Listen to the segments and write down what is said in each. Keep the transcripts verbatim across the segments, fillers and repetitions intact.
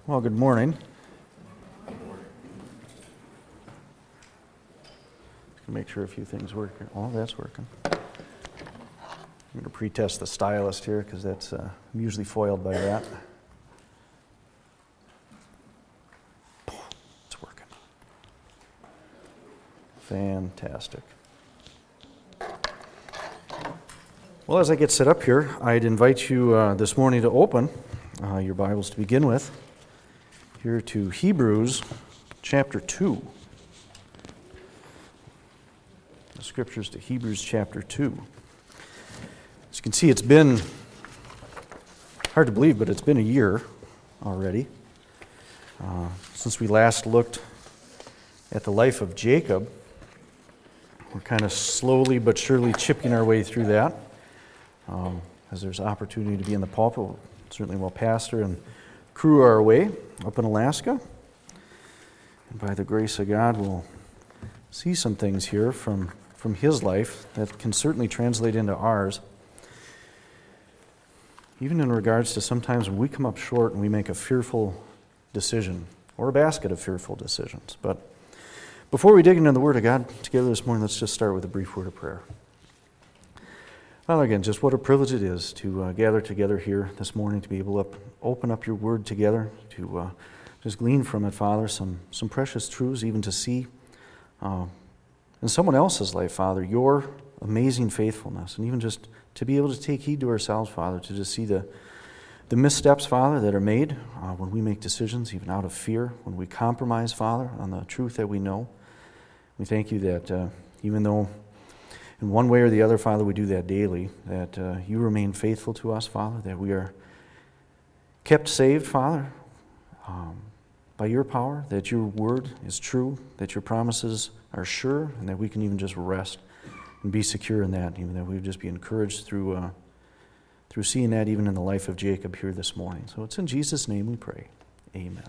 Well, good morning. Make sure a few things work. Oh, that's working. I'm going to pre-test the stylist here because that's uh, I'm usually foiled by that. It's working. Fantastic. Well, as I get set up here, I'd invite you uh, this morning to open uh, your Bibles to begin with. Here to Hebrews chapter two. The scriptures to Hebrews chapter two. As you can see, it's been hard to believe, but it's been a year already uh, since we last looked at the life of Jacob. We're kind of slowly but surely chipping our way through that. Um, as there's opportunity to be in the pulpit, certainly while pastor and crew are away up in Alaska. And by the grace of God, we'll see some things here from, from his life that can certainly translate into ours. Even in regards to sometimes when we come up short and we make a fearful decision, or a basket of fearful decisions. But before we dig into the Word of God together this morning, let's just start with a brief word of prayer. Well, again, just what a privilege it is to uh, gather together here this morning, to be able to open up your Word together, to uh, just glean from it, Father, some, some precious truths, even to see uh, in someone else's life, Father, your amazing faithfulness, and even just to be able to take heed to ourselves, Father, to just see the, the missteps, Father, that are made uh, when we make decisions, even out of fear, when we compromise, Father, on the truth that we know. We thank you that uh, even though in one way or the other, Father, we do that daily, that uh, you remain faithful to us, Father, that we are kept saved, Father, um, by your power, that your word is true, that your promises are sure, and that we can even just rest and be secure in that, even that we would just be encouraged through, uh, through seeing that even in the life of Jacob here this morning. So it's in Jesus' name we pray. Amen.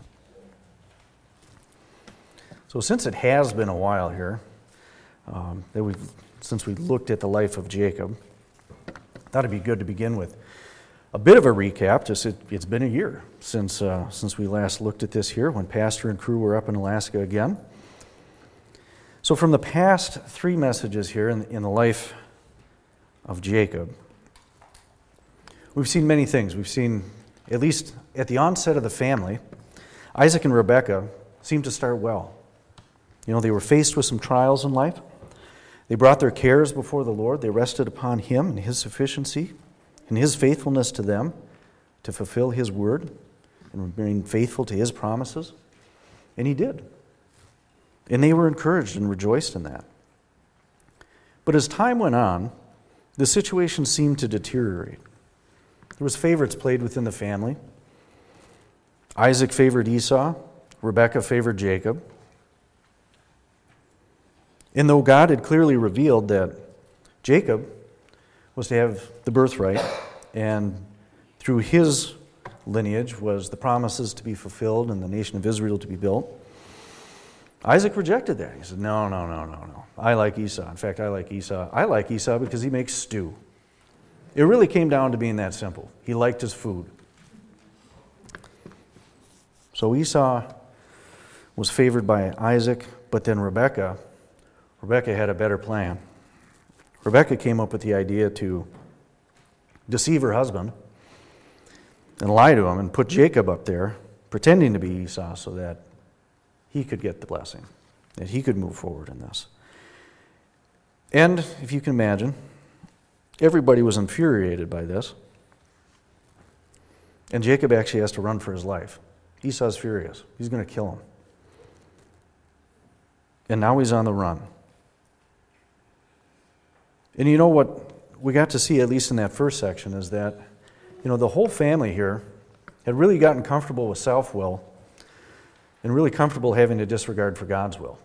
So since it has been a while here, um, that we've since we looked at the life of Jacob, I thought it'd be good to begin with a bit of a recap. Just it, it's been a year since uh, since we last looked at this here when pastor and crew were up in Alaska again. So from the past three messages here in, in the life of Jacob, we've seen many things. We've seen, at least at the onset of the family, Isaac and Rebekah seemed to start well. You know, they were faced with some trials in life. They brought their cares before the Lord. They rested upon Him and His sufficiency and His faithfulness to them to fulfill His word and remain faithful to His promises. And He did. And they were encouraged and rejoiced in that. But as time went on, the situation seemed to deteriorate. There was favorites played within the family. Isaac favored Esau. Rebekah favored Jacob. And though God had clearly revealed that Jacob was to have the birthright, and through his lineage was the promises to be fulfilled and the nation of Israel to be built, Isaac rejected that. He said, no, no, no, no, no. I like Esau. In fact, I like Esau. I like Esau because he makes stew. It really came down to being that simple. He liked his food. So Esau was favored by Isaac, but then Rebekah Rebekah had a better plan. Rebekah came up with the idea to deceive her husband and lie to him and put Jacob up there, pretending to be Esau so that he could get the blessing, that he could move forward in this. And, if you can imagine, everybody was infuriated by this. And Jacob actually has to run for his life. Esau's furious. He's going to kill him. And now he's on the run. And you know what we got to see, at least in that first section, is that, you know, the whole family here had really gotten comfortable with self-will and really comfortable having a disregard for God's will.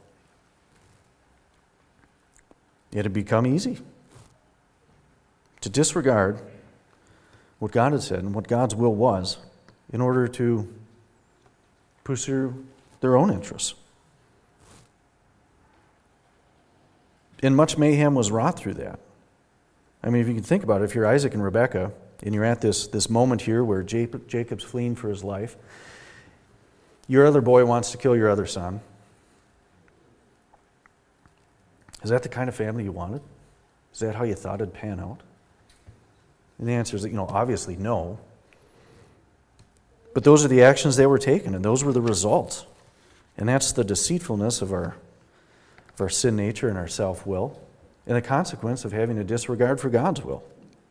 It had become easy to disregard what God had said and what God's will was in order to pursue their own interests. And much mayhem was wrought through that. I mean, if you can think about it, if you're Isaac and Rebekah, and you're at this, this moment here where Jacob's fleeing for his life, Your other boy wants to kill your other son. Is that the kind of family you wanted? Is that how you thought it'd pan out? And the answer is, you know, obviously no. But those are the actions they were taking, and those were the results. And that's the deceitfulness of our, of our sin nature and our self-will, and the consequence of having a disregard for God's will.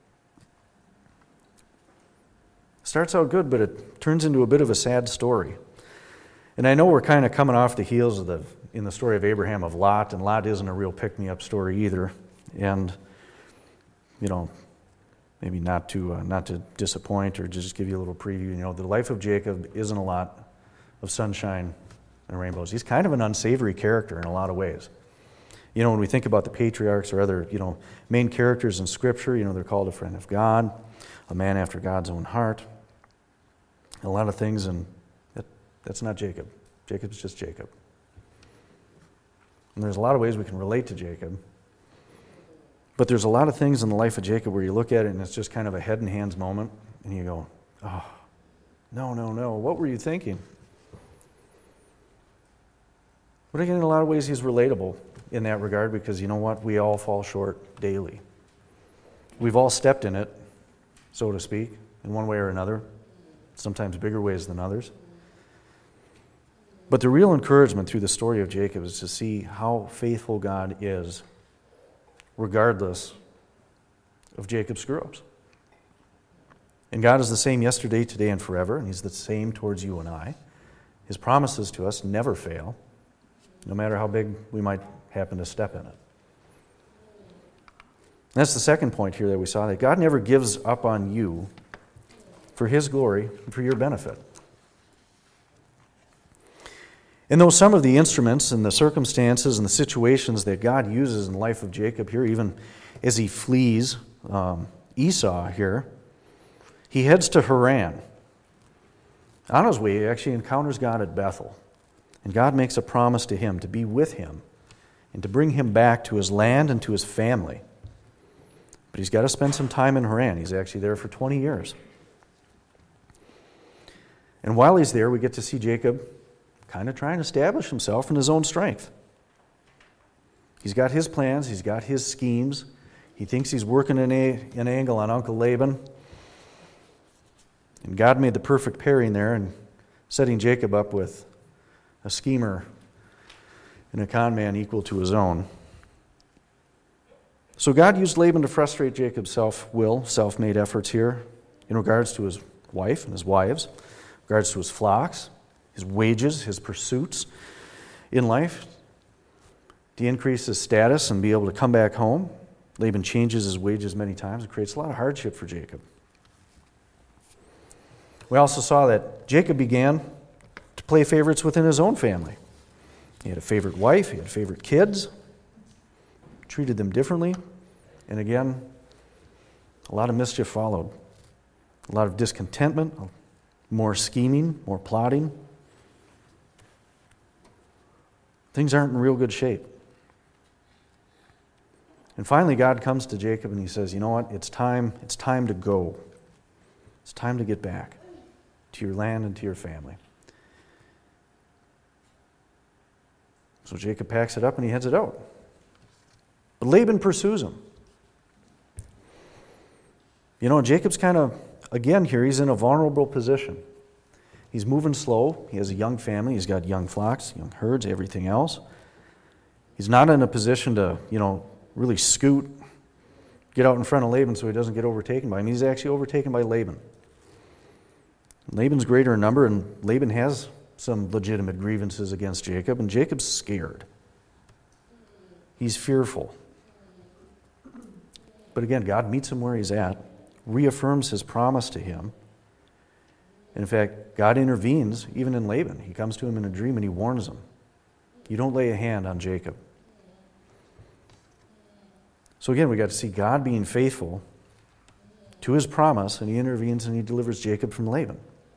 It starts out good, but it turns into a bit of a sad story. And I know we're kind of coming off the heels of the, in the story of Abraham, of Lot, and Lot isn't a real pick-me-up story either. And, you know, maybe not to uh, not to disappoint or just give you a little preview, you know, the life of Jacob isn't a lot of sunshine and rainbows. He's kind of an unsavory character in a lot of ways. You know, when we think about the patriarchs or other, you know, main characters in Scripture, you know, they're called a friend of God, a man after God's own heart, a lot of things, and that, that's not Jacob. Jacob's just Jacob. And there's a lot of ways we can relate to Jacob. But there's a lot of things in the life of Jacob where you look at it and it's just kind of a head and hands moment, and you go, oh, no, no, no, what were you thinking? But again, in a lot of ways, he's relatable in that regard because, you know what, we all fall short daily. We've all stepped in it, so to speak, in one way or another, sometimes bigger ways than others. But the real encouragement through the story of Jacob is to see how faithful God is regardless of Jacob's screw-ups. And God is the same yesterday, today, and forever, and He's the same towards you and I. His promises to us never fail, no matter how big we might happen to step in it. And that's the second point here that we saw, that God never gives up on you for His glory and for your benefit. And though some of the instruments and the circumstances and the situations that God uses in the life of Jacob here, even as he flees um, Esau here, he heads to Haran. On his way, he actually encounters God at Bethel. And God makes a promise to him to be with him and to bring him back to his land and to his family. But he's got to spend some time in Haran. He's actually there for twenty years. And while he's there, we get to see Jacob kind of trying to establish himself in his own strength. He's got his plans. He's got his schemes. He thinks he's working an, a, an angle on Uncle Laban. And God made the perfect pairing there and setting Jacob up with a schemer and a con man equal to his own. So God used Laban to frustrate Jacob's self-will, self-made efforts here in regards to his wife and his wives, in regards to his flocks, his wages, his pursuits in life, to increase his status and be able to come back home. Laban changes his wages many times. It creates a lot of hardship for Jacob. We also saw that Jacob began to play favorites within his own family. He had a favorite wife, he had favorite kids, treated them differently, and again, a lot of mischief followed. A lot of discontentment, more scheming, more plotting. Things aren't in real good shape. And finally, God comes to Jacob and he says, you know what, it's time, it's time to go. It's time to get back to your land and to your family. So Jacob packs it up and he heads it out. But Laban pursues him. You know, Jacob's kind of, again here, he's in a vulnerable position. He's moving slow. He has a young family. He's got young flocks, young herds, everything else. He's not in a position to, you know, really scoot, get out in front of Laban so he doesn't get overtaken by him. He's actually overtaken by Laban. Laban's greater in number, and Laban has some legitimate grievances against Jacob, and Jacob's scared. He's fearful. But again, God meets him where he's at, reaffirms his promise to him. And in fact, God intervenes even in Laban. He comes to him in a dream and he warns him, you don't lay a hand on Jacob. So again, we got to see God being faithful to his promise, and he intervenes and he delivers Jacob from Laban.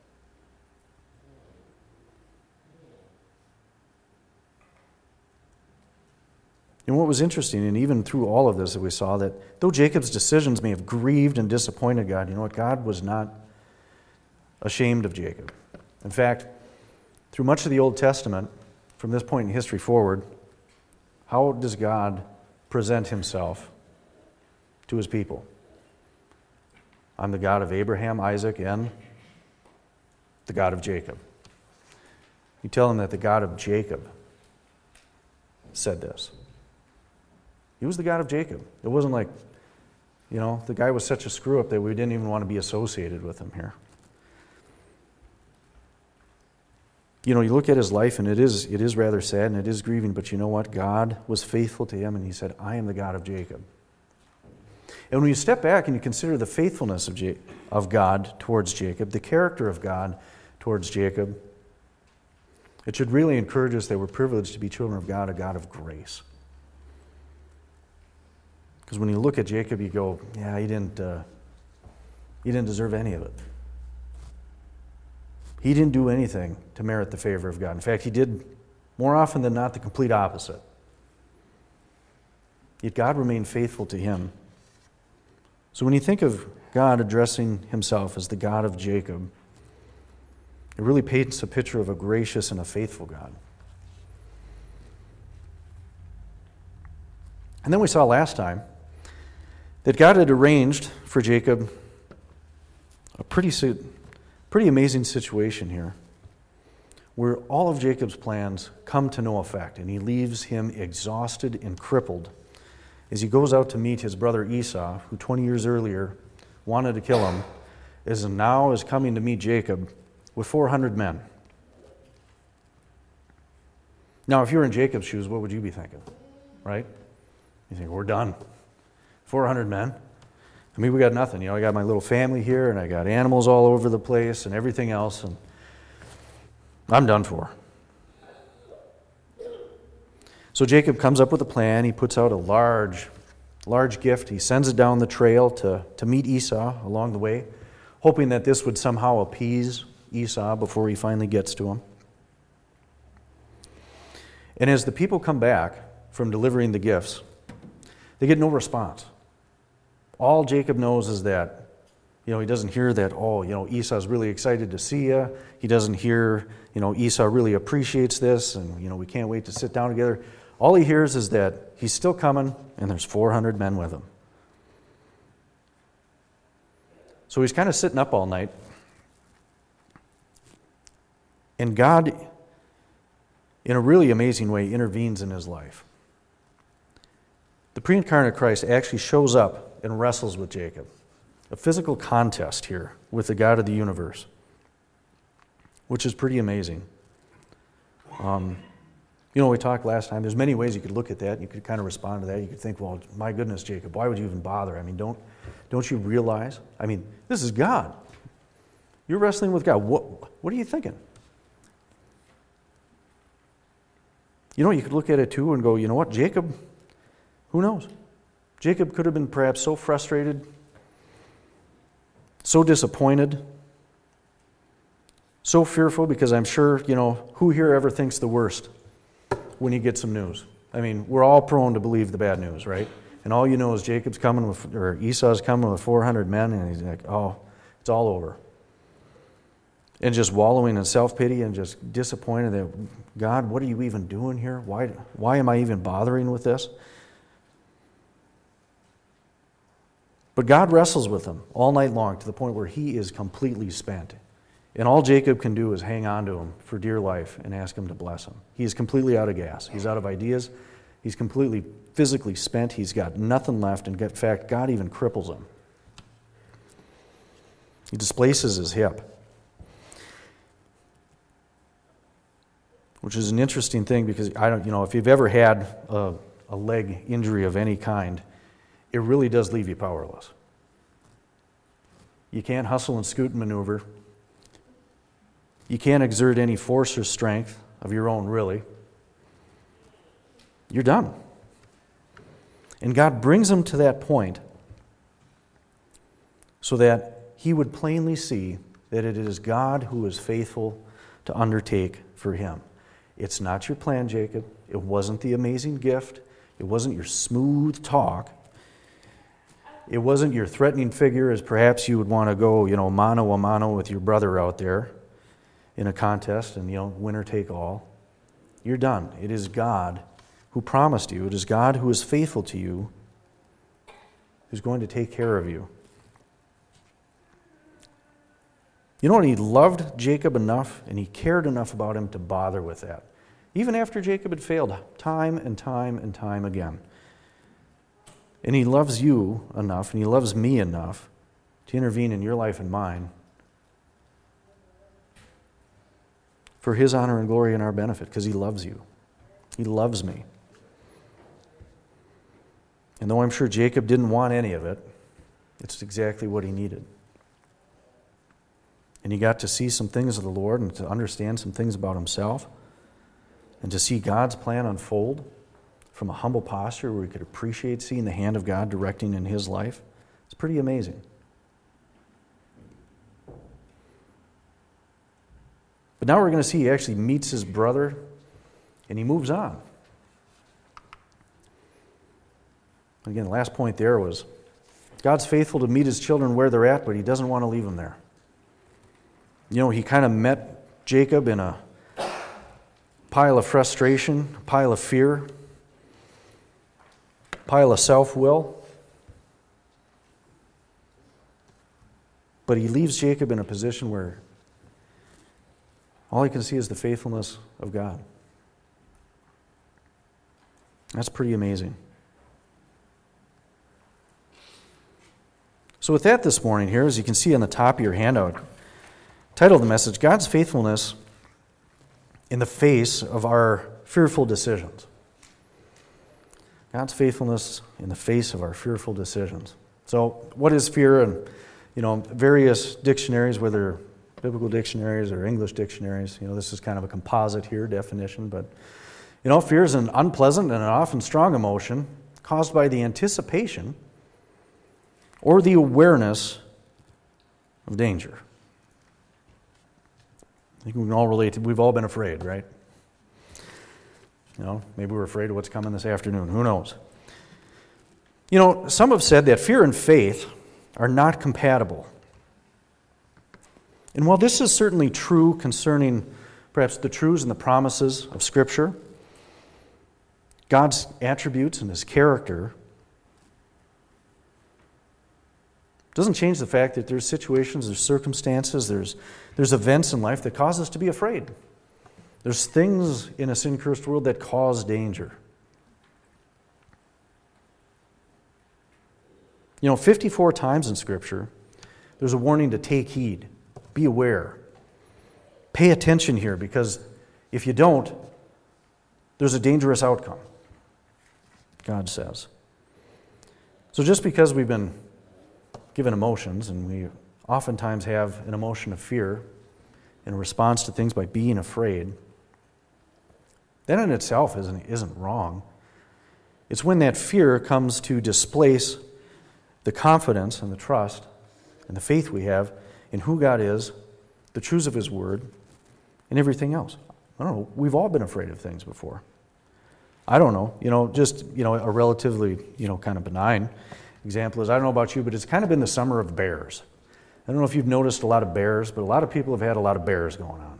And what was interesting, and even through all of this, that we saw that though Jacob's decisions may have grieved and disappointed God, you know what? God was not ashamed of Jacob. In fact, Through much of the Old Testament, from this point in history forward, how does God present himself to his people? I'm the God of Abraham, Isaac, and the God of Jacob. You tell him that the God of Jacob said this. He was the God of Jacob. It wasn't like, you know, the guy was such a screw-up that we didn't even want to be associated with him here. You know, you look at his life, and it is it is rather sad, and it is grieving, but you know what? God was faithful to him, and he said, I am the God of Jacob. And when you step back and you consider the faithfulness of, J- of God towards Jacob, the character of God towards Jacob, it should really encourage us that we're privileged to be children of God, a God of grace. Because when you look at Jacob, you go, yeah, he didn't, uh, he didn't deserve any of it. He didn't do anything to merit the favor of God. In fact, he did, more often than not, the complete opposite. Yet God remained faithful to him. So when you think of God addressing himself as the God of Jacob, it really paints a picture of a gracious and a faithful God. And then we saw last time that God had arranged for Jacob a pretty, pretty amazing situation here, where all of Jacob's plans come to no effect, and he leaves him exhausted and crippled as he goes out to meet his brother Esau, who twenty years earlier wanted to kill him, is now is coming to meet Jacob with four hundred men. Now, if you were in Jacob's shoes, what would you be thinking? Right? You think, we're done. four hundred men? I mean, we got nothing. You know, I got my little family here, and I got animals all over the place and everything else, and I'm done for. So Jacob comes up with a plan. He puts out a large, large gift. He sends it down the trail to, to meet Esau along the way, hoping that this would somehow appease Esau before he finally gets to him. And as the people come back from delivering the gifts, they get no response. All Jacob knows is that, you know, he doesn't hear that, oh, you know, Esau's really excited to see you. He doesn't hear, you know, Esau really appreciates this, and, you know, we can't wait to sit down together. All he hears is that he's still coming, and there's four hundred men with him. So he's kind of sitting up all night. And God, in a really amazing way, intervenes in his life. The pre-incarnate Christ actually shows up and wrestles with Jacob. A physical contest here with the God of the universe, which is pretty amazing. Um, you know, we talked last time, there's many ways you could look at that. You could kind of respond to that. You could think, well, my goodness, Jacob, why would you even bother? I mean, don't, don't you realize? I mean, this is God. You're wrestling with God. What, what are you thinking? You know, you could look at it too and go, you know what, Jacob, who knows? Jacob could have been perhaps so frustrated, so disappointed, so fearful, because I'm sure, you know, who here ever thinks the worst when you get some news? I mean, we're all prone to believe the bad news, right? And all you know is Jacob's coming with, or Esau's coming with four hundred men, and he's like, oh, it's all over. And just wallowing in self-pity and just disappointed that, God, what are you even doing here? Why, why am I even bothering with this? But God wrestles with him all night long to the point where he is completely spent. And all Jacob can do is hang on to him for dear life and ask him to bless him. He is completely out of gas. He's out of ideas. He's completely physically spent. He's got nothing left. And in fact, God even cripples him. He displaces his hip, which is an interesting thing because I don't, you know, if you've ever had a, a leg injury of any kind, it really does leave you powerless. You can't hustle and scoot and maneuver. You can't exert any force or strength of your own, really. You're done. And God brings him to that point so that he would plainly see that it is God who is faithful to undertake for him. It's not your plan, Jacob. It wasn't the amazing gift. It wasn't your smooth talk. It wasn't your threatening figure as perhaps you would want to go, you know, mano a mano with your brother out there. in a contest and, you know, winner take all. You're done. It is God who promised you. It is God who is faithful to you, who's going to take care of you. You know what? He loved Jacob enough and he cared enough about him to bother with that. Even after Jacob had failed time and time and time again. And he loves you enough and he loves me enough to intervene in your life and mine for his honor and glory and our benefit, because he loves you. He loves me. And though I'm sure Jacob didn't want any of it, it's exactly what he needed. And he got to see some things of the Lord and to understand some things about himself and to see God's plan unfold from a humble posture where he could appreciate seeing the hand of God directing in his life. It's pretty amazing. But now we're going to see he actually meets his brother and he moves on. Again, the last point there was God's faithful to meet his children where they're at, but he doesn't want to leave them there. You know, he kind of met Jacob in a pile of frustration, a pile of fear, a pile of self-will. But he leaves Jacob in a position where all he can see is the faithfulness of God. That's pretty amazing. So with that this morning here, as you can see on the top of your handout, title of the message, God's Faithfulness in the Face of Our Fearful Decisions. God's faithfulness in the face of our fearful decisions. So what is fear? And, you know, various dictionaries, whether biblical dictionaries or English dictionaries, you know, this is kind of a composite here definition, but, you know, fear is an unpleasant and an often strong emotion caused by the anticipation or the awareness of danger. I think we can all relate to, we've all been afraid, right? You know, maybe we're afraid of what's coming this afternoon. Who knows? You know, some have said that fear and faith are not compatible. And while this is certainly true concerning perhaps the truths and the promises of Scripture, God's attributes and his character doesn't change the fact that there's situations, there's circumstances, there's, there's events in life that cause us to be afraid. There's things in a sin-cursed world that cause danger. You know, fifty-four times in Scripture, there's a warning to take heed, be aware, pay attention here, because if you don't, there's a dangerous outcome, God says. So just because we've been given emotions, and we oftentimes have an emotion of fear in response to things by being afraid, that in itself isn't, isn't wrong. It's when that fear comes to displace the confidence and the trust and the faith we have in who God is, the truths of his word, and everything else. I don't know, we've all been afraid of things before. I don't know, you know, just, you know, a relatively, you know, kind of benign example is, I don't know about you, but it's kind of been the summer of bears. I don't know if you've noticed a lot of bears, but a lot of people have had a lot of bears going on.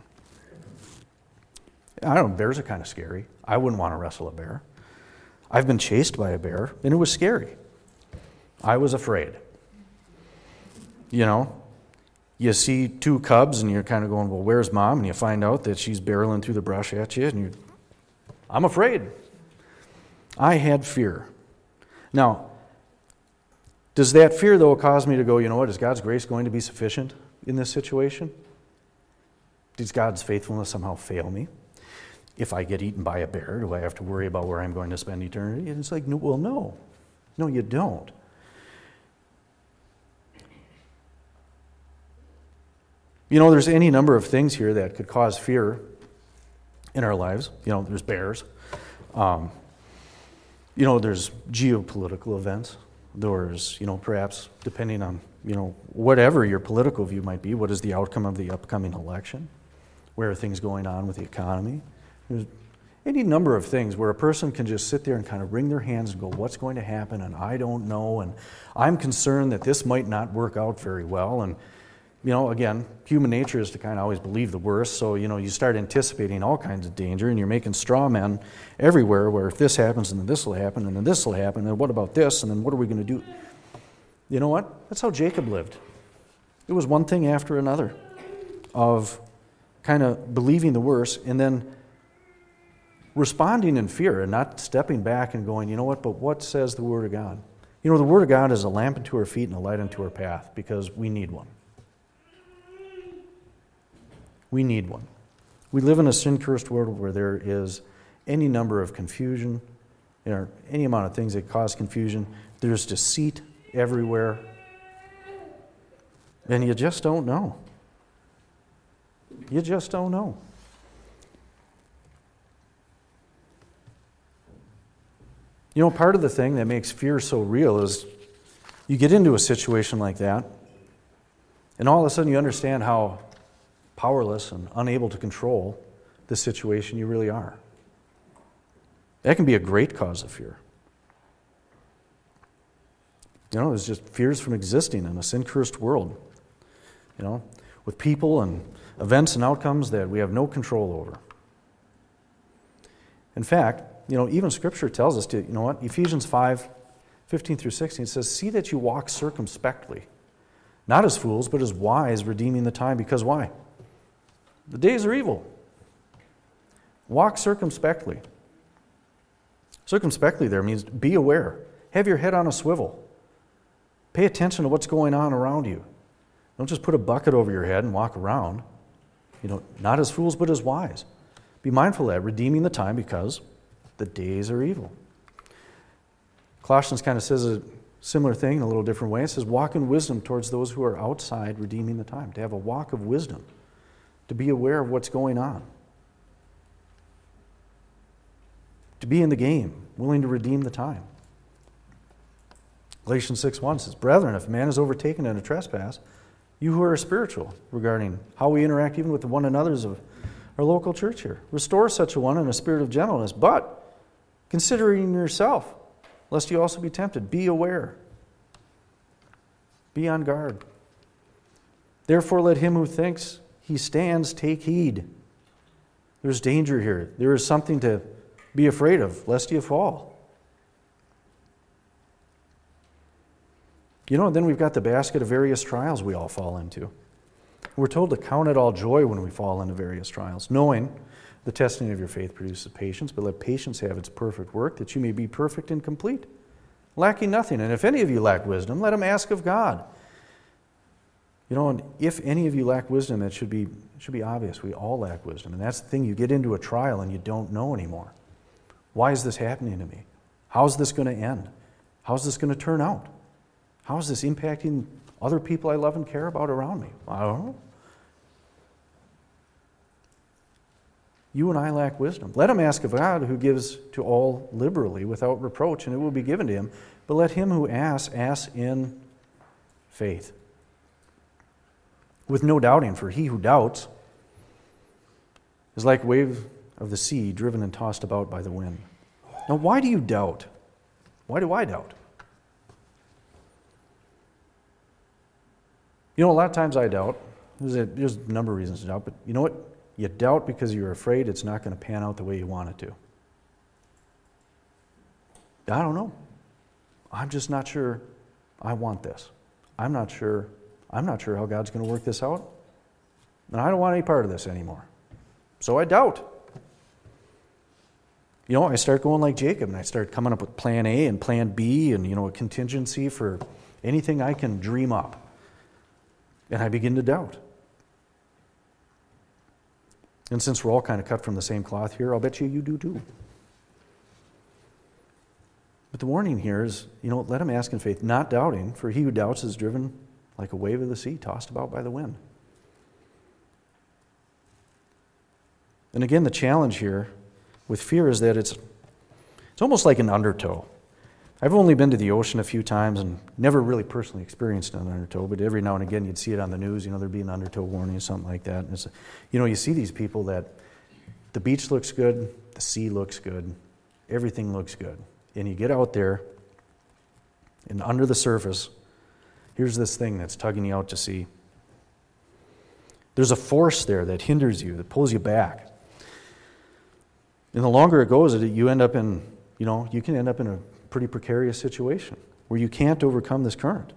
I don't know, bears are kind of scary. I wouldn't want to wrestle a bear. I've been chased by a bear, and it was scary. I was afraid. You know, you see two cubs, and you're kind of going, well, where's mom? And you find out that she's barreling through the brush at you, and you, I'm afraid. I had fear. Now, does that fear, though, cause me to go, you know what, is God's grace going to be sufficient in this situation? Does God's faithfulness somehow fail me? If I get eaten by a bear, do I have to worry about where I'm going to spend eternity? And it's like, no, well, no. No, you don't. You know, there's any number of things here that could cause fear in our lives. You know, there's bears. Um, you know, there's geopolitical events. There's, you know, perhaps depending on, you know, whatever your political view might be, what is the outcome of the upcoming election? Where are things going on with the economy? There's any number of things where a person can just sit there and kind of wring their hands and go, what's going to happen? And I don't know. And I'm concerned that this might not work out very well. And you know, again, human nature is to kind of always believe the worst. So, you know, you start anticipating all kinds of danger, and you're making straw men everywhere where if this happens, and then this will happen, and then this will happen, and what about this, and then what are we going to do? You know what? That's how Jacob lived. It was one thing after another of kind of believing the worst and then responding in fear and not stepping back and going, you know what, but what says the Word of God? You know, the Word of God is a lamp unto our feet and a light unto our path because we need one. We need one. We live in a sin-cursed world where there is any number of confusion, or any amount of things that cause confusion. There's deceit everywhere. And you just don't know. You just don't know. You know, part of the thing that makes fear so real is you get into a situation like that, and all of a sudden you understand how powerless and unable to control the situation you really are. That can be a great cause of fear. You know, there's just fears from existing in a sin-cursed world, you know, with people and events and outcomes that we have no control over. In fact, you know, even Scripture tells us to, you know what, Ephesians five, fifteen through sixteen, it says, see that you walk circumspectly, not as fools, but as wise, redeeming the time, because why? The days are evil. Walk circumspectly. Circumspectly there means be aware. Have your head on a swivel. Pay attention to what's going on around you. Don't just put a bucket over your head and walk around. You know, not as fools, but as wise. Be mindful of that, redeeming the time because the days are evil. Colossians kind of says a similar thing in a little different way. It says, walk in wisdom towards those who are outside, redeeming the time. To have a walk of wisdom. To be aware of what's going on. To be in the game, willing to redeem the time. Galatians six one says, brethren, if a man is overtaken in a trespass, you who are spiritual, regarding how we interact even with one another's of our local church here, restore such a one in a spirit of gentleness, but considering yourself, lest you also be tempted. Be aware. Be on guard. Therefore let him who thinks he stands take heed. There's danger here. There is something to be afraid of, lest you fall. You know, then we've got the basket of various trials we all fall into. We're told to count it all joy when we fall into various trials, knowing the testing of your faith produces patience, but let patience have its perfect work, that you may be perfect and complete, lacking nothing. And if any of you lack wisdom, let him ask of God. You know, and if any of you lack wisdom, that should be it should be obvious. We all lack wisdom. And that's the thing, you get into a trial and you don't know anymore. Why is this happening to me? How's this going to end? How's this going to turn out? How is this impacting other people I love and care about around me? I don't know. You and I lack wisdom. Let him ask of God, who gives to all liberally without reproach, and it will be given to him. But let him who asks, ask in faith, with no doubting, for he who doubts is like a wave of the sea driven and tossed about by the wind. Now, why do you doubt? Why do I doubt? You know, a lot of times I doubt. There's a, there's a number of reasons to doubt, but you know what? You doubt because you're afraid it's not going to pan out the way you want it to. I don't know. I'm just not sure I want this. I'm not sure. I'm not sure how God's going to work this out. And I don't want any part of this anymore. So I doubt. You know, I start going like Jacob, and I start coming up with plan A and plan B and, you know, a contingency for anything I can dream up. And I begin to doubt. And since we're all kind of cut from the same cloth here, I'll bet you you do too. But the warning here is, you know, let him ask in faith, not doubting, for he who doubts is driven like a wave of the sea, tossed about by the wind. And again, the challenge here with fear is that it's it's almost like an undertow. I've only been to the ocean a few times and never really personally experienced an undertow, but every now and again you'd see it on the news, you know, there'd be an undertow warning or something like that. And it's, you know, you see these people that the beach looks good, the sea looks good, everything looks good. And you get out there, and under the surface, here's this thing that's tugging you out to sea. There's a force there that hinders you, that pulls you back. And the longer it goes, you end up in, you know, you can end up in a pretty precarious situation where you can't overcome this current.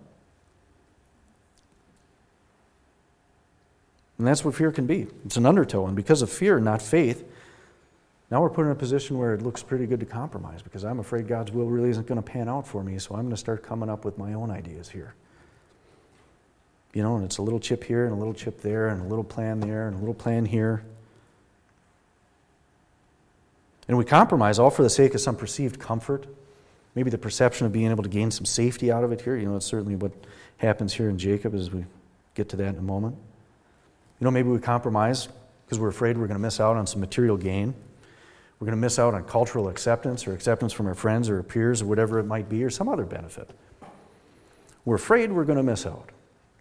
And that's what fear can be. It's an undertow. And because of fear, not faith, now we're put in a position where it looks pretty good to compromise because I'm afraid God's will really isn't going to pan out for me, so I'm going to start coming up with my own ideas here. You know, and it's a little chip here and a little chip there and a little plan there and a little plan here. And we compromise all for the sake of some perceived comfort, maybe the perception of being able to gain some safety out of it here. You know, it's certainly what happens here in Jacob as we get to that in a moment. You know, maybe we compromise because we're afraid we're going to miss out on some material gain. We're going to miss out on cultural acceptance or acceptance from our friends or our peers or whatever it might be or some other benefit. We're afraid we're going to miss out.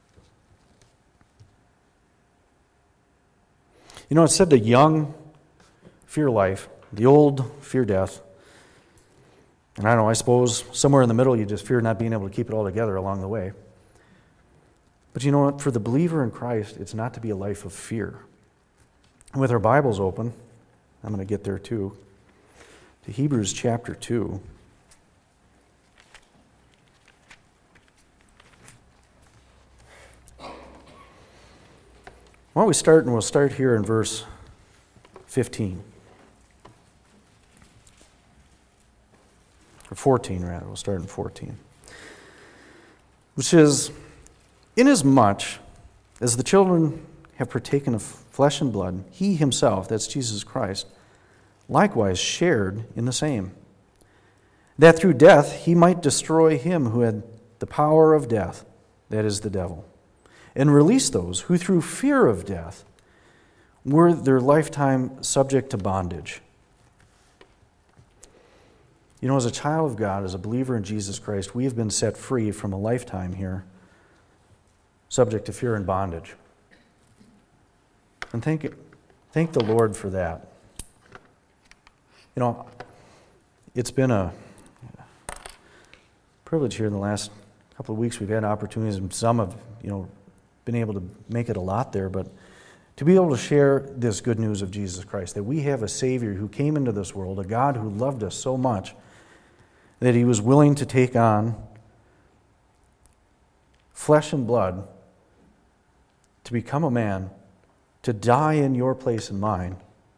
You know, it said the young fear life, the old fear death. And I don't know, I suppose somewhere in the middle you just fear not being able to keep it all together along the way. But you know what? For the believer in Christ, it's not to be a life of fear. And with our Bibles open, I'm going to get there too, to Hebrews chapter two. Why don't we start, and we'll start here in verse fifteen. Or fourteen, rather. We'll start in fourteen. Which is, inasmuch as the children have partaken of flesh and blood, he himself, that's Jesus Christ, likewise shared in the same, that through death he might destroy him who had the power of death, that is the devil, and release those who through fear of death were their lifetime subject to bondage. You know, as a child of God, as a believer in Jesus Christ, we have been set free from a lifetime here subject to fear and bondage. And thank, thank the Lord for that. You know, it's been a privilege here in the last couple of weeks. We've had opportunities, and some have, you know, been able to make it a lot there, but to be able to share this good news of Jesus Christ, that we have a Savior who came into this world, a God who loved us so much that he was willing to take on flesh and blood to become a man, to die in your place and mine,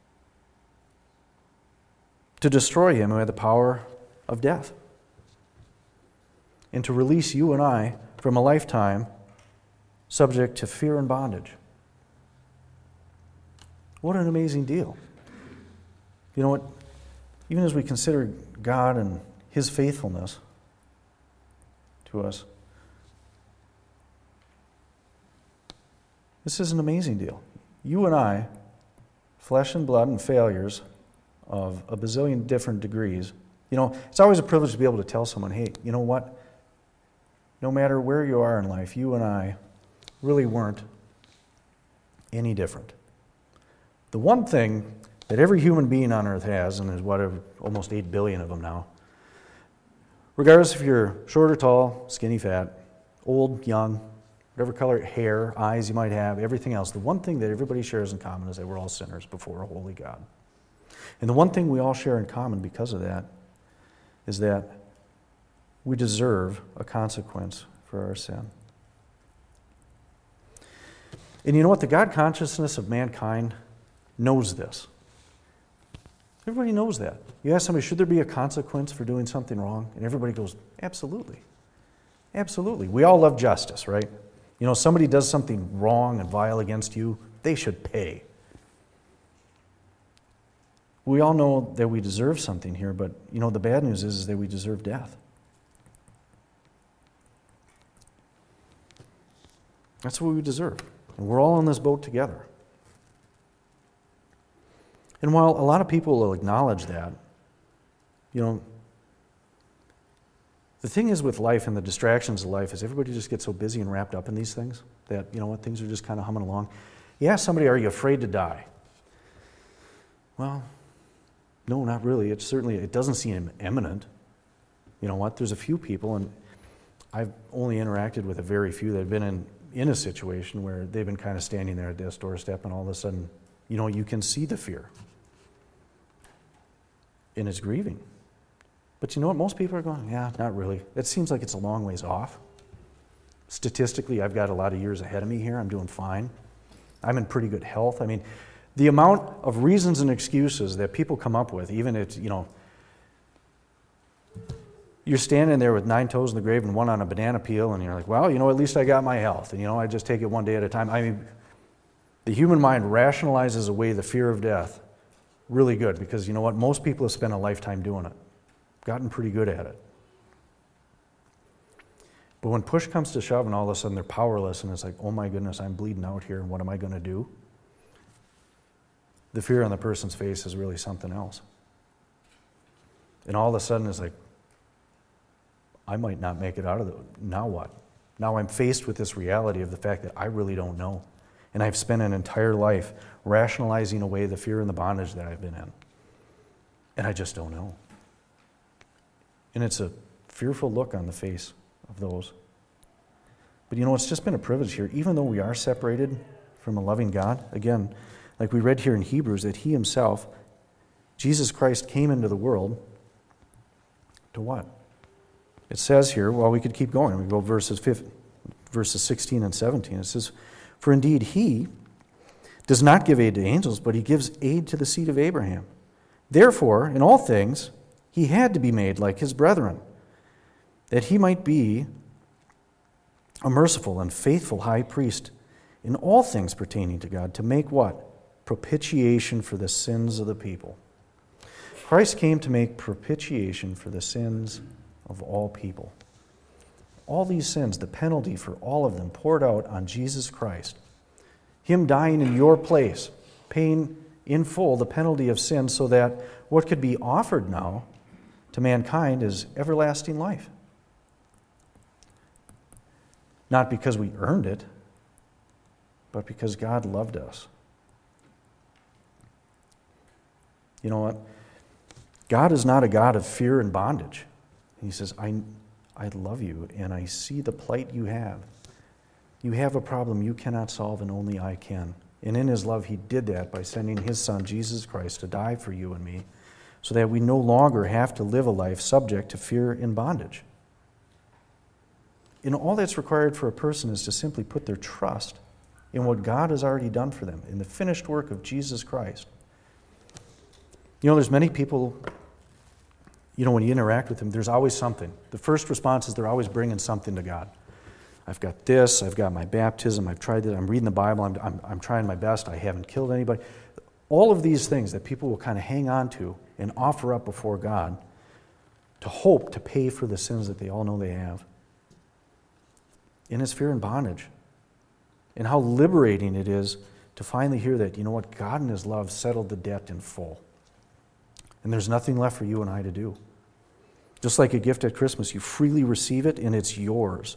to destroy him who had the power of death, and to release you and I from a lifetime subject to fear and bondage. What an amazing deal. You know what? Even as we consider God and his faithfulness to us, this is an amazing deal. You and I, flesh and blood and failures of a bazillion different degrees. You know, it's always a privilege to be able to tell someone, hey, you know what? No matter where you are in life, you and I really weren't any different. The one thing that every human being on earth has, and there's whatever, almost eight billion of them now, regardless if you're short or tall, skinny, fat, old, young, whatever color hair, eyes you might have, everything else, the one thing that everybody shares in common is that we're all sinners before a holy God. And the one thing we all share in common because of that is that we deserve a consequence for our sin. And you know what? The God consciousness of mankind knows this. Everybody knows that. You ask somebody, should there be a consequence for doing something wrong? And everybody goes, absolutely. Absolutely. We all love justice, right? You know, somebody does something wrong and vile against you, they should pay. We all know that we deserve something here, but, you know, the bad news is, is that we deserve death. That's what we deserve. And we're all on this boat together. And while a lot of people will acknowledge that, you know, the thing is with life and the distractions of life is everybody just gets so busy and wrapped up in these things that, you know what, things are just kind of humming along. You ask somebody, are you afraid to die? Well, no, not really. It certainly, it doesn't seem imminent. You know what, there's a few people, and I've only interacted with a very few that have been in in a situation where they've been kind of standing there at this doorstep and all of a sudden, you know, you can see the fear. And it's grieving. But you know what? Most people are going, yeah, not really. It seems like it's a long ways off. Statistically, I've got a lot of years ahead of me here. I'm doing fine. I'm in pretty good health. I mean, the amount of reasons and excuses that people come up with, even if, you know, you're standing there with nine toes in the grave and one on a banana peel, and you're like, well, you know, at least I got my health. And, you know, I just take it one day at a time. I mean, the human mind rationalizes away the fear of death really good because, you know what, most people have spent a lifetime doing it, gotten pretty good at it. But when push comes to shove and all of a sudden they're powerless and it's like, oh my goodness, I'm bleeding out here and what am I going to do? The fear on the person's face is really something else. And all of a sudden it's like, I might not make it out of the, now what? Now I'm faced with this reality of the fact that I really don't know. And I've spent an entire life rationalizing away the fear and the bondage that I've been in. And I just don't know. And it's a fearful look on the face of those. But you know, it's just been a privilege here, even though we are separated from a loving God. Again, like we read here in Hebrews, that He Himself, Jesus Christ, came into the world to what? It says here, well, we could keep going. We go verses fifteen, verses sixteen and seventeen. It says, for indeed He does not give aid to angels, but He gives aid to the seed of Abraham. Therefore, in all things, He had to be made like His brethren, that He might be a merciful and faithful high priest in all things pertaining to God, to make what? Propitiation for the sins of the people. Christ came to make propitiation for the sins of all people. All these sins, the penalty for all of them poured out on Jesus Christ. Him dying in your place, paying in full the penalty of sin so that what could be offered now to mankind is everlasting life. Not because we earned it, but because God loved us. You know what? God is not a God of fear and bondage. He says, I, I love you, and I see the plight you have. You have a problem you cannot solve, and only I can. And in His love, He did that by sending His Son, Jesus Christ, to die for you and me, so that we no longer have to live a life subject to fear and bondage. And all that's required for a person is to simply put their trust in what God has already done for them, in the finished work of Jesus Christ. You know, there's many people, you know, when you interact with them, there's always something. The first response is they're always bringing something to God. I've got this, I've got my baptism, I've tried it, I'm reading the Bible, I'm, I'm, I'm trying my best, I haven't killed anybody. All of these things that people will kind of hang on to and offer up before God to hope to pay for the sins that they all know they have. And it's fear and bondage. And how liberating it is to finally hear that, you know what, God in His love settled the debt in full. And there's nothing left for you and I to do. Just like a gift at Christmas, you freely receive it and it's yours.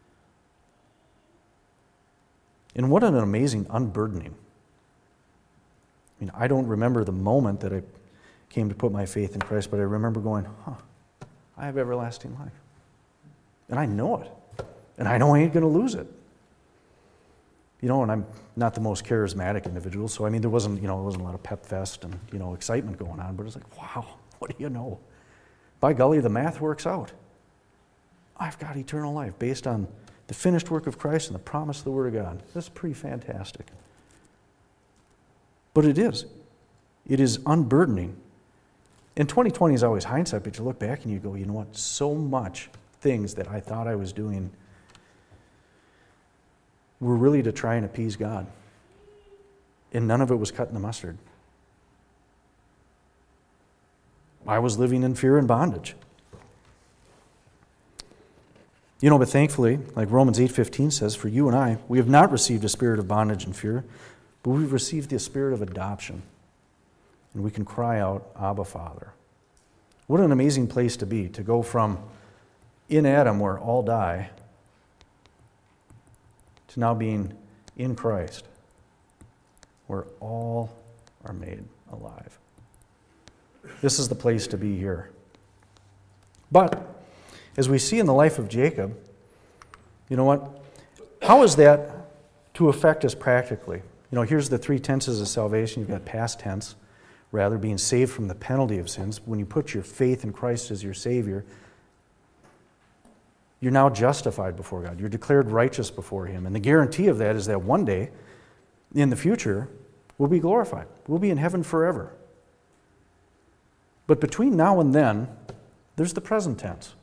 And what an amazing unburdening. I mean, I don't remember the moment that I came to put my faith in Christ, but I remember going, huh, I have everlasting life. And I know it. And I know I ain't going to lose it. You know, and I'm not the most charismatic individual, so I mean, there wasn't, you know, there wasn't a lot of pep fest and, you know, excitement going on, but it's like, wow, what do you know? By golly, the math works out. I've got eternal life based on the finished work of Christ and the promise of the Word of God. That's pretty fantastic. But it is. It is unburdening. And twenty twenty is always hindsight, but you look back and you go, you know what, so much things that I thought I was doing were really to try and appease God. And none of it was cutting the mustard. I was living in fear and bondage. You know, but thankfully, like Romans eight fifteen says, for you and I, we have not received a spirit of bondage and fear, but we've received the spirit of adoption. And we can cry out, Abba, Father. What an amazing place to be, to go from in Adam where all die to now being in Christ where all are made alive. This is the place to be here. But as we see in the life of Jacob, you know what? How is that to affect us practically? You know, here's the three tenses of salvation. You've got past tense, rather being saved from the penalty of sins. When you put your faith in Christ as your Savior, you're now justified before God. You're declared righteous before Him. And the guarantee of that is that one day, in the future, we'll be glorified. We'll be in heaven forever. But between now and then, there's the present tense.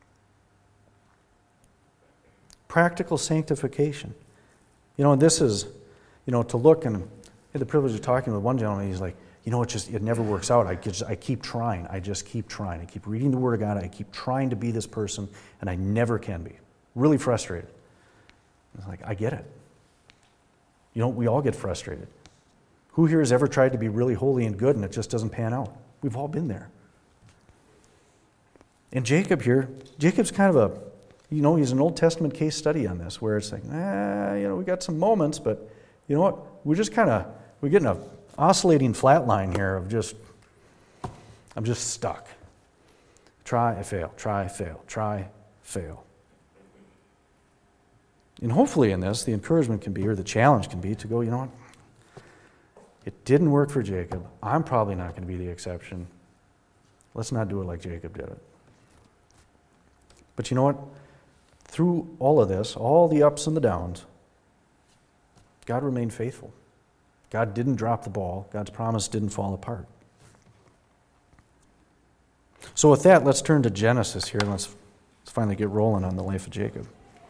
Practical sanctification. You know, and this is, you know, to look, and I had the privilege of talking with one gentleman. He's like, you know, it just, it never works out. I just, I keep trying. I just keep trying. I keep reading the Word of God. I keep trying to be this person, and I never can be. Really frustrated. It's like, I get it. You know, we all get frustrated. Who here has ever tried to be really holy and good, and it just doesn't pan out? We've all been there. And Jacob here, Jacob's kind of a, you know, he's an Old Testament case study on this, where it's like, ah, you know, we got some moments, but you know what? We're just kind of, we're getting a oscillating flat line here of just, I'm just stuck. Try, fail, try, fail, try, fail. And hopefully in this, the encouragement can be, or the challenge can be, to go, you know what? It didn't work for Jacob. I'm probably not going to be the exception. Let's not do it like Jacob did it. But you know what? Through all of this, all the ups and the downs, God remained faithful. God didn't drop the ball. God's promise didn't fall apart. So with that, let's turn to Genesis here, and let's, let's finally get rolling on the life of Jacob.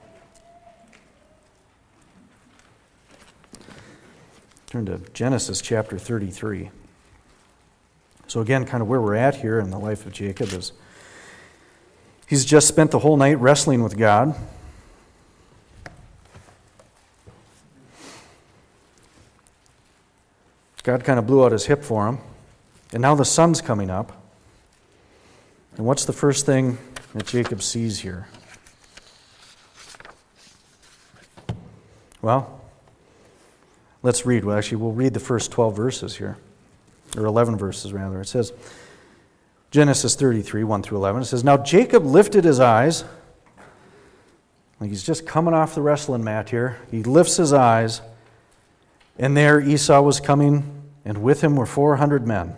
Turn to Genesis chapter thirty-three. So again, kind of where we're at here in the life of Jacob is he's just spent the whole night wrestling with God. God kind of blew out his hip for him. And now the sun's coming up. And what's the first thing that Jacob sees here? Well, let's read. Well, actually, we'll read the first twelve verses here. Or eleven verses, rather. It says, Genesis thirty-three, one through eleven. It says, Now Jacob lifted his eyes. Like he's just coming off the wrestling mat here. He lifts his eyes. And there Esau was coming, and with him were four hundred men.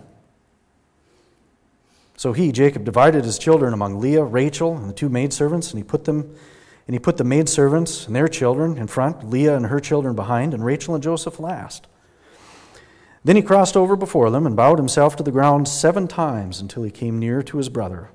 So he, Jacob, divided his children among Leah, Rachel, and the two maidservants, and he put them, and he put the maidservants and their children in front, Leah and her children behind, and Rachel and Joseph last. Then he crossed over before them and bowed himself to the ground seven times until he came near to his brother.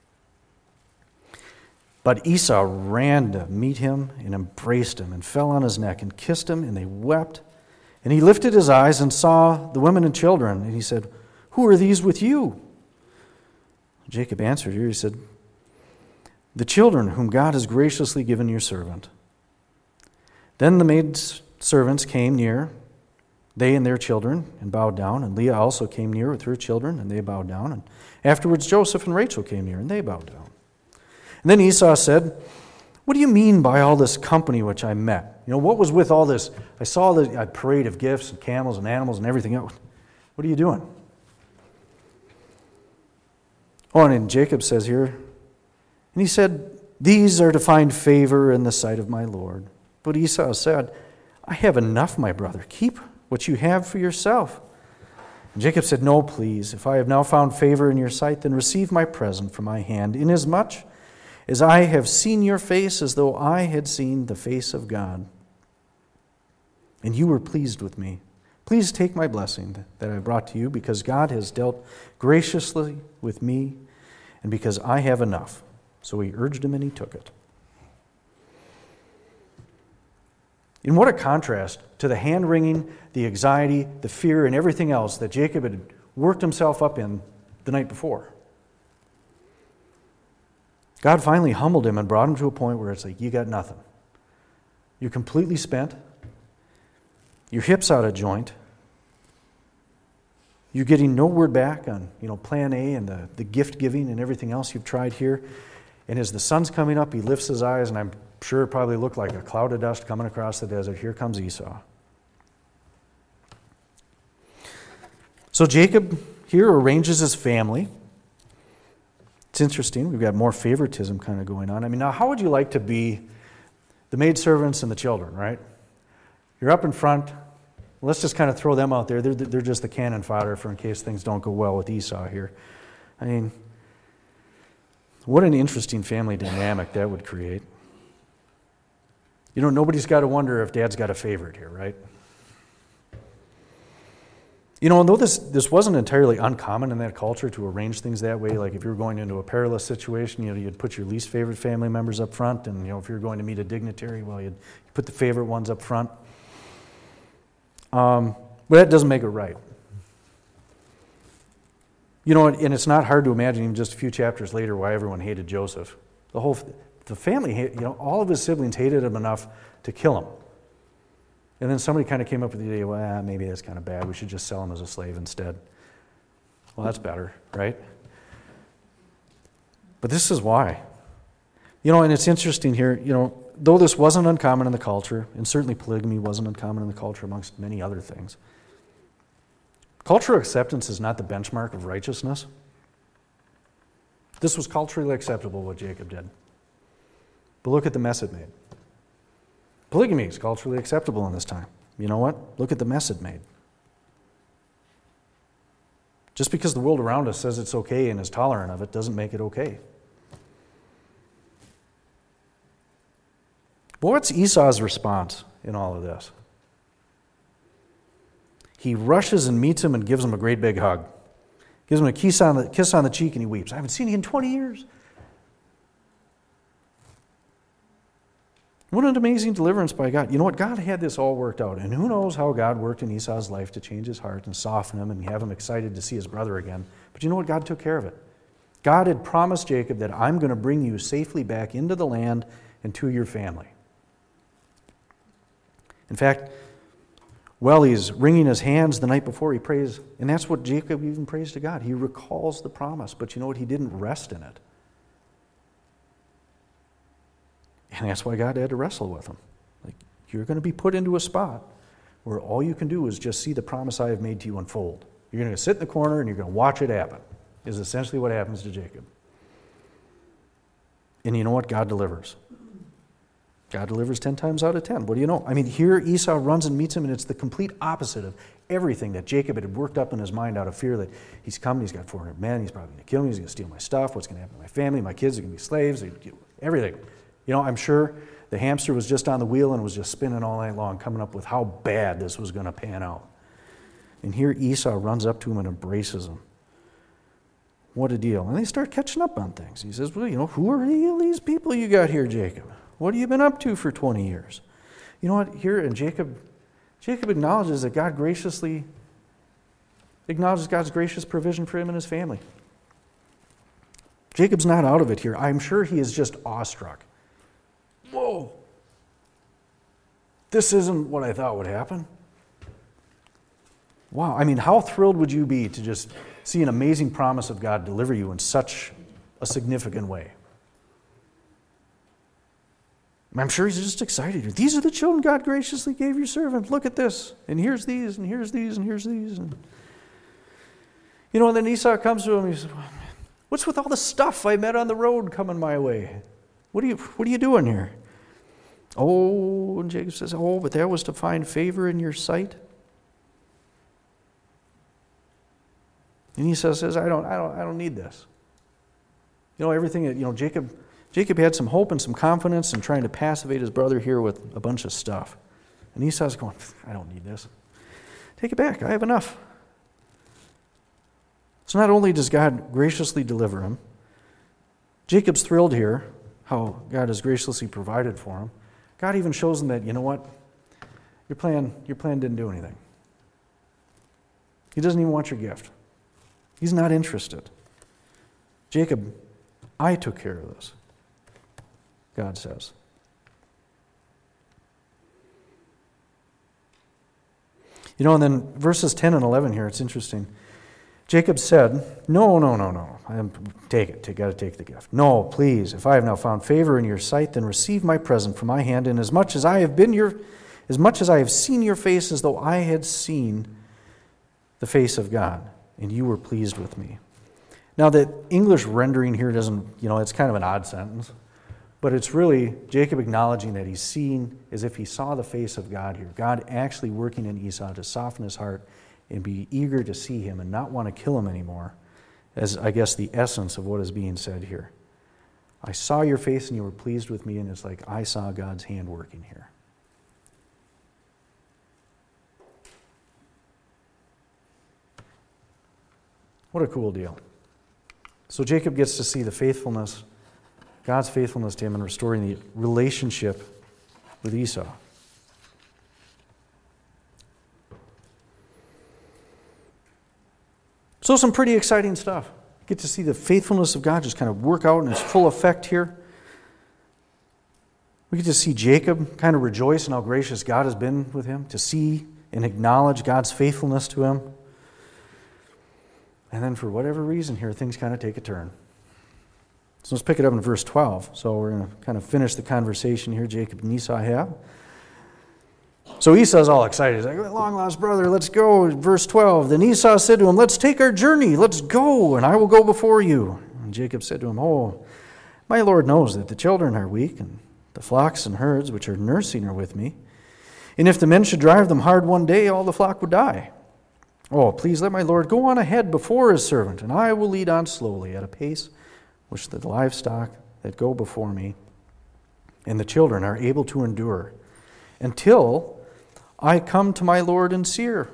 But Esau ran to meet him and embraced him and fell on his neck and kissed him, and they wept. And he lifted his eyes and saw the women and children, and he said, Who are these with you? Jacob answered here, he said, The children whom God has graciously given your servant. Then the maidservants came near, they and their children, and bowed down. And Leah also came near with her children, and they bowed down. And afterwards Joseph and Rachel came near, and they bowed down. And then Esau said, What do you mean by all this company which I met? You know, what was with all this? I saw the a parade of gifts and camels and animals and everything else. What are you doing? Oh, and then Jacob says here, and he said, These are to find favor in the sight of my Lord. But Esau said, I have enough, my brother. Keep what you have for yourself. And Jacob said, No, please. If I have now found favor in your sight, then receive my present from my hand, inasmuch as I have seen your face as though I had seen the face of God. And you were pleased with me. Please take my blessing that I brought to you, because God has dealt graciously with me, and because I have enough. So he urged him, and he took it. And what a contrast to the hand-wringing, the anxiety, the fear, and everything else that Jacob had worked himself up in the night before. God finally humbled him and brought him to a point where it's like, you got nothing. You're completely spent. Your hip's out of joint. You're getting no word back on, you know, plan A and the, the gift giving and everything else you've tried here. And as the sun's coming up, he lifts his eyes, and I'm sure it probably looked like a cloud of dust coming across the desert. Here comes Esau. So Jacob here arranges his family. It's interesting. We've got more favoritism kind of going on. I mean, now how would you like to be the the maidservants and the children, right? You're up in front. Let's just kind of throw them out there. They're, they're just the cannon fodder for in case things don't go well with Esau here. I mean, what an interesting family dynamic that would create. You know, nobody's got to wonder if Dad's got a favorite here, right? You know, and though this, this wasn't entirely uncommon in that culture to arrange things that way, like if you were going into a perilous situation, you know, you'd put your least favorite family members up front, and, you know, if you were going to meet a dignitary, well, you'd put the favorite ones up front. Um, but that doesn't make it right. You know, and it's not hard to imagine even just a few chapters later why everyone hated Joseph. The whole, the family, you know, all of his siblings hated him enough to kill him. And then somebody kind of came up with the idea, well, maybe that's kind of bad. We should just sell him as a slave instead. Well, that's better, right? But this is why. You know, and it's interesting here, you know, though this wasn't uncommon in the culture, and certainly polygamy wasn't uncommon in the culture amongst many other things, cultural acceptance is not the benchmark of righteousness. This was culturally acceptable, what Jacob did. But look at the mess it made. Polygamy is culturally acceptable in this time. You know what? Look at the mess it made. Just because the world around us says it's okay and is tolerant of it doesn't make it okay. But what's Esau's response in all of this? He rushes and meets him and gives him a great big hug. Gives him a kiss on the, kiss on the cheek and he weeps. I haven't seen you in twenty years. What an amazing deliverance by God. You know what? God had this all worked out. And who knows how God worked in Esau's life to change his heart and soften him and have him excited to see his brother again. But you know what? God took care of it. God had promised Jacob that I'm going to bring you safely back into the land and to your family. In fact, while he's wringing his hands the night before, he prays, and that's what Jacob even prays to God. He recalls the promise, but you know what? He didn't rest in it. And that's why God had to wrestle with him. Like, you're going to be put into a spot where all you can do is just see the promise I have made to you unfold. You're going to sit in the corner and you're going to watch it happen, is essentially what happens to Jacob. And you know what? God delivers. God delivers ten times out of ten. What do you know? I mean, here Esau runs and meets him, and it's the complete opposite of everything that Jacob had worked up in his mind out of fear that he's coming, he's got four hundred men, he's probably going to kill me, he's going to steal my stuff, what's going to happen to my family, my kids are going to be slaves, everything. You know, I'm sure the hamster was just on the wheel and was just spinning all night long, coming up with how bad this was going to pan out. And here Esau runs up to him and embraces him. What a deal. And they start catching up on things. He says, well, you know, who are these people you got here, Jacob? What have you been up to for twenty years? You know what? Here, and Jacob, Jacob acknowledges that God graciously, acknowledges God's gracious provision for him and his family. Jacob's not out of it here. I'm sure he is just awestruck. Whoa. This isn't what I thought would happen. Wow. I mean, how thrilled would you be to just see an amazing promise of God deliver you in such a significant way? I'm sure he's just excited. These are the children God graciously gave your servant. Look at this. And here's these, and here's these, and here's these. And you know, and then Esau comes to him and he says, what's with all the stuff I met on the road coming my way? What are you, what are you doing here? Oh, and Jacob says, oh, but that was to find favor in your sight. And Esau says, I don't, I don't, I don't need this. You know, everything that, you know, Jacob... Jacob had some hope and some confidence in trying to passivate his brother here with a bunch of stuff. And Esau's going, I don't need this. Take it back. I have enough. So not only does God graciously deliver him, Jacob's thrilled here how God has graciously provided for him. God even shows him that, you know what? Your plan, your plan didn't do anything. He doesn't even want your gift. He's not interested. Jacob, I took care of this. God says. You know, and then verses ten and eleven here, it's interesting. Jacob said, no, no, no, no. I am, take it. Take, got to take the gift. No, please, if I have now found favor in your sight, then receive my present from my hand, and as much as I have been your, as much as I have seen your face, as though I had seen the face of God, and you were pleased with me. Now, the English rendering here doesn't, you know, it's kind of an odd sentence. But it's really Jacob acknowledging that he's seen as if he saw the face of God here. God actually working in Esau to soften his heart and be eager to see him and not want to kill him anymore, as I guess the essence of what is being said here. I saw your face and you were pleased with me, and it's like I saw God's hand working here. What a cool deal. So Jacob gets to see the faithfulness, God's faithfulness to him in restoring the relationship with Esau. So some pretty exciting stuff. Get to see the faithfulness of God just kind of work out in its full effect here. We get to see Jacob kind of rejoice in how gracious God has been with him, to see and acknowledge God's faithfulness to him. And then for whatever reason here, things kind of take a turn. So let's pick it up in verse twelve. So we're going to kind of finish the conversation here Jacob and Esau have. So Esau's all excited. He's like, long lost brother, let's go. Verse twelve, then Esau said to him, let's take our journey, let's go, and I will go before you. And Jacob said to him, oh, my Lord knows that the children are weak, and the flocks and herds which are nursing are with me. And if the men should drive them hard one day, all the flock would die. Oh, please let my Lord go on ahead before his servant, and I will lead on slowly at a pace which the livestock that go before me and the children are able to endure, until I come to my Lord in Seir.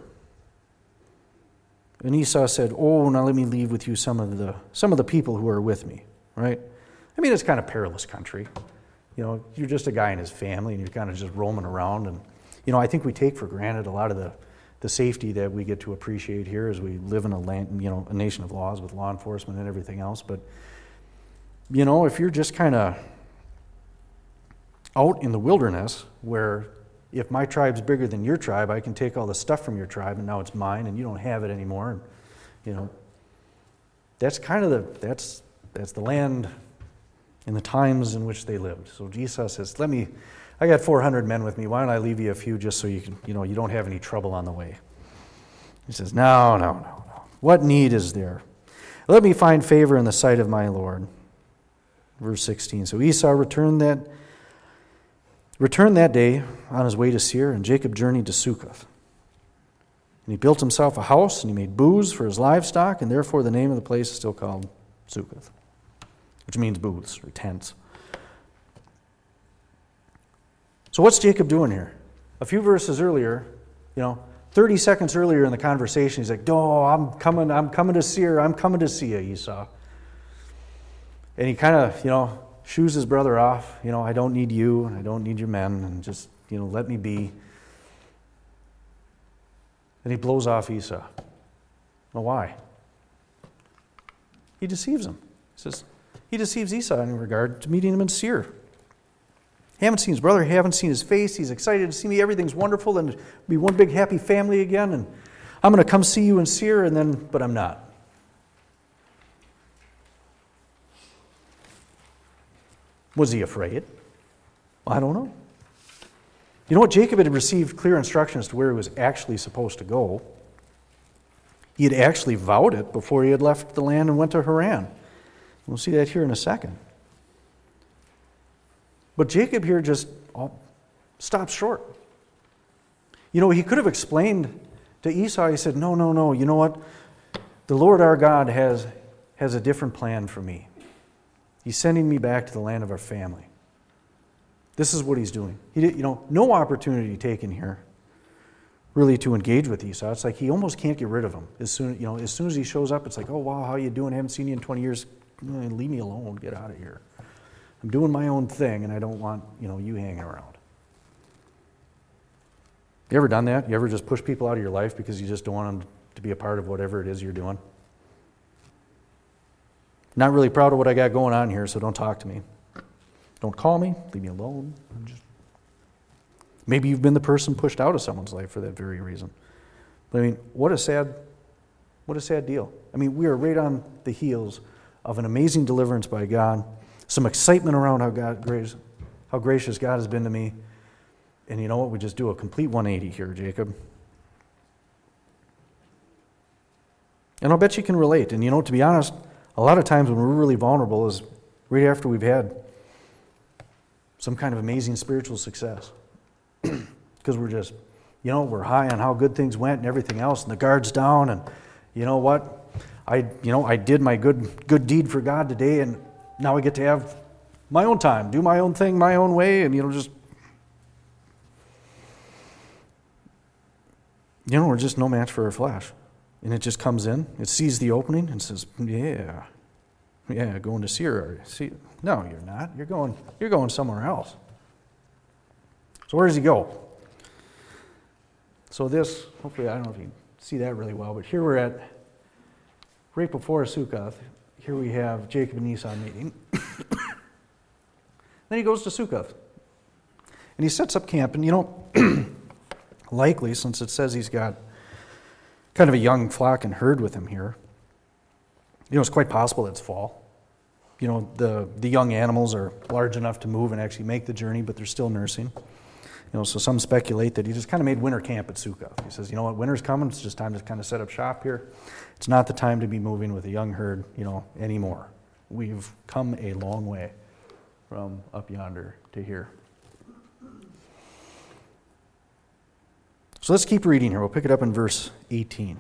And Esau said, oh, now let me leave with you some of the some of the people who are with me, right? I mean, it's kind of perilous country. You know, you're just a guy and his family, and you're kind of just roaming around. And, you know, I think we take for granted a lot of the the safety that we get to appreciate here as we live in a land, you know, a nation of laws with law enforcement and everything else. But, you know, if you're just kind of out in the wilderness where if my tribe's bigger than your tribe, I can take all the stuff from your tribe and now it's mine and you don't have it anymore. And, you know, that's kind of the, that's, that's the land in the times in which they lived. So Jesus says, let me, I got four hundred men with me. Why don't I leave you a few just so you can, you know, you don't have any trouble on the way. He says, no, no, no, no. What need is there? Let me find favor in the sight of my Lord. Verse sixteen. So Esau returned that returned that day on his way to Seir, and Jacob journeyed to Succoth. And he built himself a house, and he made booths for his livestock, and therefore the name of the place is still called Succoth, which means booths or tents. So what's Jacob doing here? A few verses earlier, you know, thirty seconds earlier in the conversation, he's like, "Oh, I'm coming, I'm coming to Seir, I'm coming to see you, Esau." And he kind of, you know, shoos his brother off. You know, I don't need you, and I don't need your men, and just, you know, let me be. And he blows off Esau. Well, why? He deceives him. He says he deceives Esau in regard to meeting him in Seir. He haven't seen his brother, he haven't seen his face, he's excited to see me, everything's wonderful, and be one big happy family again, and I'm going to come see you in Seir, and then, but I'm not. Was he afraid? Well, I don't know. You know what? Jacob had received clear instructions to where he was actually supposed to go. He had actually vowed it before he had left the land and went to Haran. We'll see that here in a second. But Jacob here just stops short. You know, he could have explained to Esau, he said, no, no, no, you know what? The Lord our God has, has a different plan for me. He's sending me back to the land of our family. This is what he's doing. He did, you know, no opportunity taken here really to engage with Esau. It's like he almost can't get rid of him. As soon, you know, as soon as he shows up, it's like, oh, wow, how you doing? I haven't seen you in twenty years. Leave me alone. Get out of here. I'm doing my own thing, and I don't want, you know, you hanging around. You ever done that? You ever just push people out of your life because you just don't want them to be a part of whatever it is you're doing? Not really proud of what I got going on here, so don't talk to me. Don't call me. Leave me alone. Just... Maybe you've been the person pushed out of someone's life for that very reason. But I mean, what a sad, what a sad deal. I mean, we are right on the heels of an amazing deliverance by God, some excitement around how God, how gracious God has been to me, and you know what? We just do a complete one eighty here, Jacob. And I'll bet you can relate. And you know, to be honest, a lot of times when we're really vulnerable is right after we've had some kind of amazing spiritual success. Because we're just, you know, we're high on how good things went and everything else, and the guard's down, and you know what? I, you know, I did my good good deed for God today, and now I get to have my own time, do my own thing, my own way, and you know, just, you know, we're just no match for our flesh. And it just comes in, it sees the opening and says, yeah, yeah, going to see her. See, no, you're not. You're going, you're going somewhere else. So where does he go? So this, hopefully, I don't know if you can see that really well, but here we're at, right before Sukkoth, here we have Jacob and Esau meeting. Then he goes to Sukkoth. And he sets up camp, and you know, likely, since it says he's got kind of a young flock and herd with him here, you know, it's quite possible it's fall. You know, the, the young animals are large enough to move and actually make the journey, but they're still nursing. You know, so some speculate that he just kind of made winter camp at Sukkoth. He says, you know what, winter's coming, it's just time to kind of set up shop here. It's not the time to be moving with a young herd, you know, anymore. We've come a long way from up yonder to here. So let's keep reading here. We'll pick it up in verse eighteen.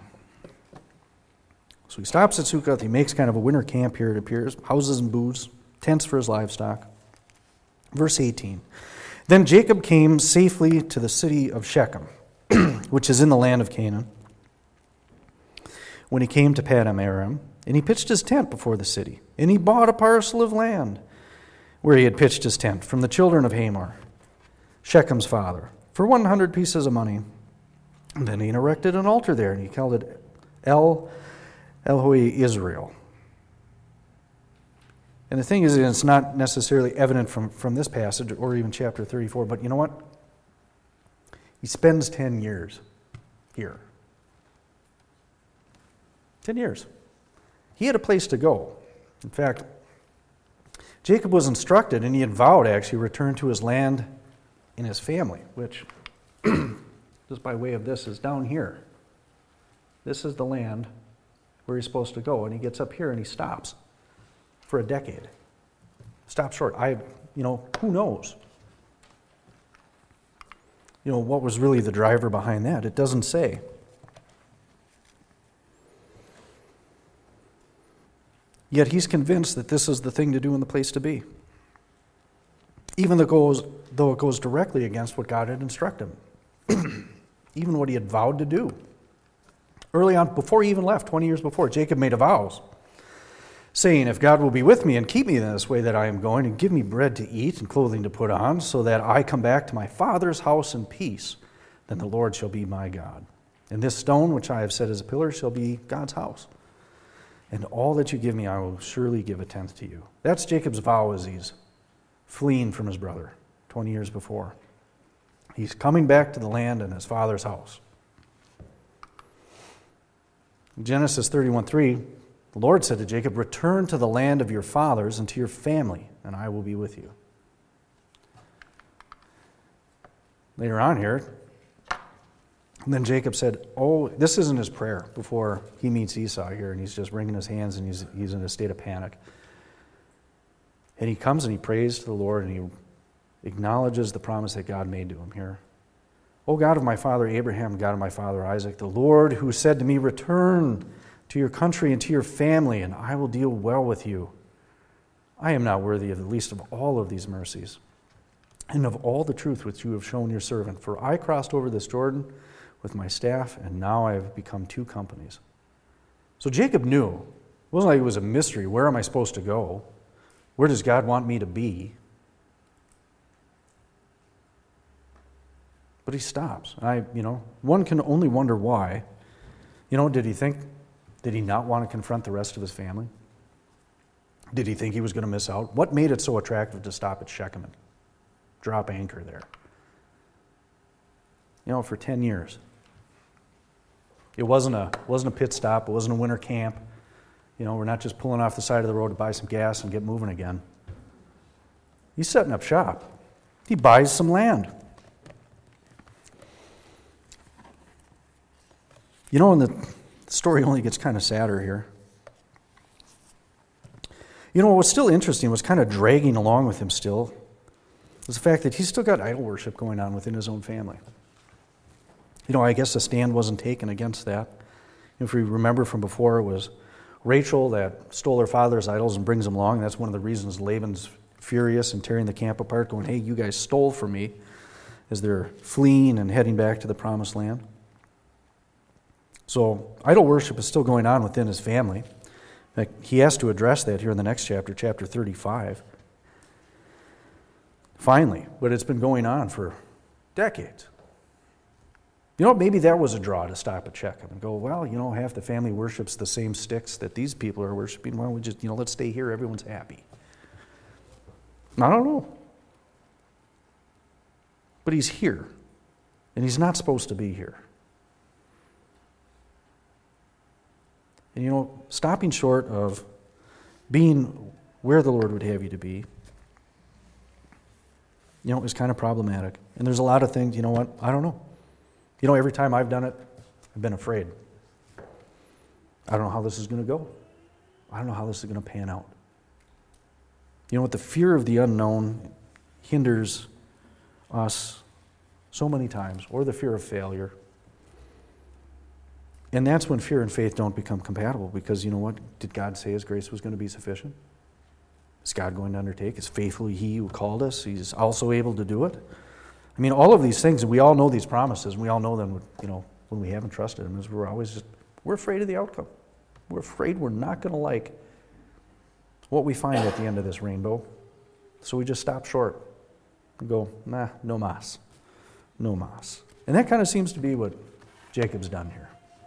So he stops at Sukkoth. He makes kind of a winter camp here, it appears. Houses and booths, tents for his livestock. Verse eighteen. Then Jacob came safely to the city of Shechem, which is in the land of Canaan, when he came to Paddan Aram, and he pitched his tent before the city. And he bought a parcel of land where he had pitched his tent from the children of Hamor, Shechem's father, for one hundred pieces of money. And then he erected an altar there, and he called it El Elohei Israel. And the thing is, it's not necessarily evident from, from this passage or even chapter thirty-four, but you know what? He spends ten years here. Ten years. He had a place to go. In fact, Jacob was instructed, and he had vowed to actually return to his land and his family, which, just by way of this, is down here. This is the land where he's supposed to go, and he gets up here and he stops for a decade. Stops short. I, you know, who knows? You know, what was really the driver behind that? It doesn't say. Yet he's convinced that this is the thing to do and the place to be. Even though it goes, though it goes directly against what God had instructed him. Even what he had vowed to do. Early on, before he even left, twenty years before, Jacob made a vow, saying, if God will be with me and keep me in this way that I am going, and give me bread to eat and clothing to put on, so that I come back to my father's house in peace, then the Lord shall be my God. And this stone which I have set as a pillar shall be God's house. And all that you give me, I will surely give a tenth to you. That's Jacob's vow as he's fleeing from his brother twenty years before. He's coming back to the land and his father's house. In Genesis thirty-one three, the Lord said to Jacob, return to the land of your fathers and to your family, and I will be with you. Later on here, and then Jacob said, oh, this isn't his prayer before he meets Esau here, and he's just wringing his hands, and he's, he's in a state of panic. And he comes and he prays to the Lord, and he acknowledges the promise that God made to him here. O God of my father Abraham, God of my father Isaac, the Lord who said to me, return to your country and to your family, and I will deal well with you. I am not worthy of the least of all of these mercies, and of all the truth which you have shown your servant. For I crossed over this Jordan with my staff, and now I have become two companies. So Jacob knew. It wasn't like it was a mystery. Where am I supposed to go? Where does God want me to be? But he stops. I, you know, one can only wonder why. You know, did he think, did he not want to confront the rest of his family? Did he think he was going to miss out? What made it so attractive to stop at Shechem and drop anchor there? You know, for ten years. It wasn't a wasn't a pit stop. It wasn't a winter camp. You know, we're not just pulling off the side of the road to buy some gas and get moving again. He's setting up shop. He buys some land. You know, and the story only gets kind of sadder here. You know, what was still interesting was kind of dragging along with him still is the fact that he's still got idol worship going on within his own family. You know, I guess a stand wasn't taken against that. If we remember from before, it was Rachel that stole her father's idols and brings them along. That's one of the reasons Laban's furious and tearing the camp apart, going, hey, you guys stole from me, as they're fleeing and heading back to the promised land. So idol worship is still going on within his family. In fact, he has to address that here in the next chapter, chapter thirty-five. Finally, but it's been going on for decades. You know, maybe that was a draw to stop and check him and go, well, you know, half the family worships the same sticks that these people are worshiping. Why don't we just, you know, let's stay here, everyone's happy. I don't know. But he's here, and he's not supposed to be here. And you know, stopping short of being where the Lord would have you to be, you know, is kind of problematic. And there's a lot of things, you know what, I don't know. You know, every time I've done it, I've been afraid. I don't know how this is going to go. I don't know how this is going to pan out. You know what, the fear of the unknown hinders us so many times, or the fear of failure. And that's when fear and faith don't become compatible, because you know what? Did God say His grace was going to be sufficient? Is God going to undertake? Is faithfully He who called us? He's also able to do it. I mean, all of these things, and we all know these promises, and we all know them, you know, when we haven't trusted Him, is we're always just, we're afraid of the outcome. We're afraid we're not going to like what we find at the end of this rainbow. So we just stop short and go, nah, no mas. No mas. And that kind of seems to be what Jacob's done here.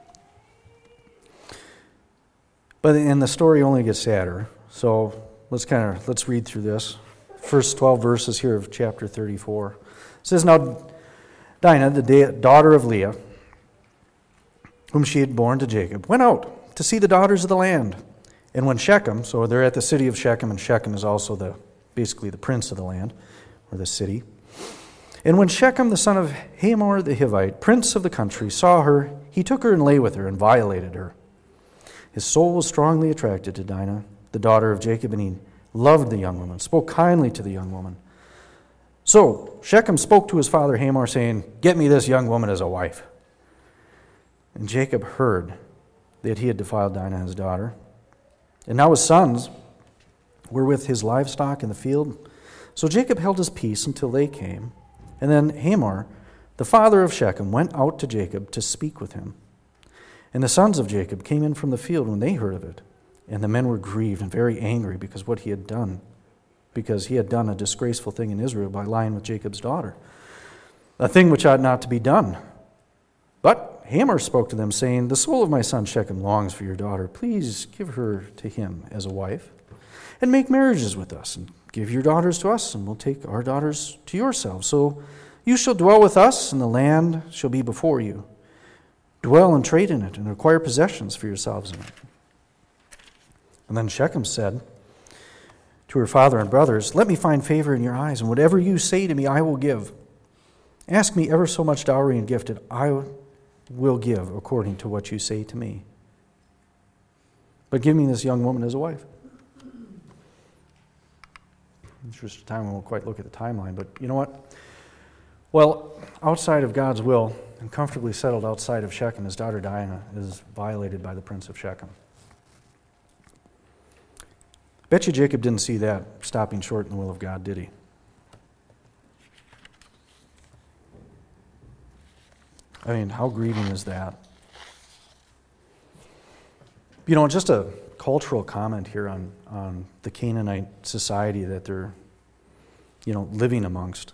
But and the story only gets sadder. So let's kind of let's read through this. First twelve verses here of chapter thirty-four. It says, now Dinah, the daughter of Leah, whom she had borne to Jacob, went out to see the daughters of the land. And when Shechem, so they're at the city of Shechem, and Shechem is also the basically the prince of the land, or the city. And when Shechem, the son of Hamor the Hivite, prince of the country, saw her, he took her and lay with her and violated her. His soul was strongly attracted to Dinah, the daughter of Jacob, and he loved the young woman, spoke kindly to the young woman. So Shechem spoke to his father Hamor, saying, get me this young woman as a wife. And Jacob heard that he had defiled Dinah, his daughter. And now his sons were with his livestock in the field. So Jacob held his peace until they came. And then Hamor, the father of Shechem, went out to Jacob to speak with him. And the sons of Jacob came in from the field when they heard of it. And the men were grieved and very angry because what he had done, because he had done a disgraceful thing in Israel by lying with Jacob's daughter, a thing which ought not to be done. But Hamor spoke to them, saying, the soul of my son Shechem longs for your daughter. Please give her to him as a wife, and make marriages with us, and give your daughters to us, and we'll take our daughters to yourselves. So you shall dwell with us, and the land shall be before you. Dwell and trade in it, and acquire possessions for yourselves in it. And then Shechem said to her father and brothers, let me find favor in your eyes, and whatever you say to me I will give. Ask me ever so much dowry and gift, and I will give according to what you say to me. But give me this young woman as a wife. In the interest of time, we won't quite look at the timeline, but you know what? Well, outside of God's will, and comfortably settled outside of Shechem, his daughter Dinah is violated by the prince of Shechem. Bet you Jacob didn't see that stopping short in the will of God, did he? I mean, how grieving is that? You know, just a cultural comment here on, on the Canaanite society that they're, you know, living amongst.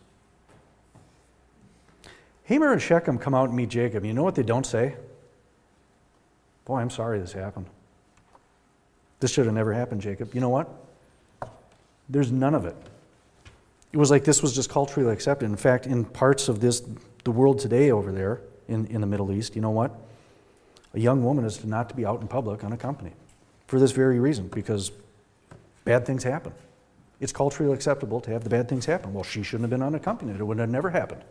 Hamor and Shechem come out and meet Jacob. You know what they don't say? Boy, I'm sorry this happened. This should have never happened, Jacob. You know what? There's none of it. It was like this was just culturally accepted. In fact, in parts of this, the world today over there, in, in the Middle East, you know what? A young woman is not to be out in public unaccompanied for this very reason, because bad things happen. It's culturally acceptable to have the bad things happen. Well, she shouldn't have been unaccompanied. It would have never happened.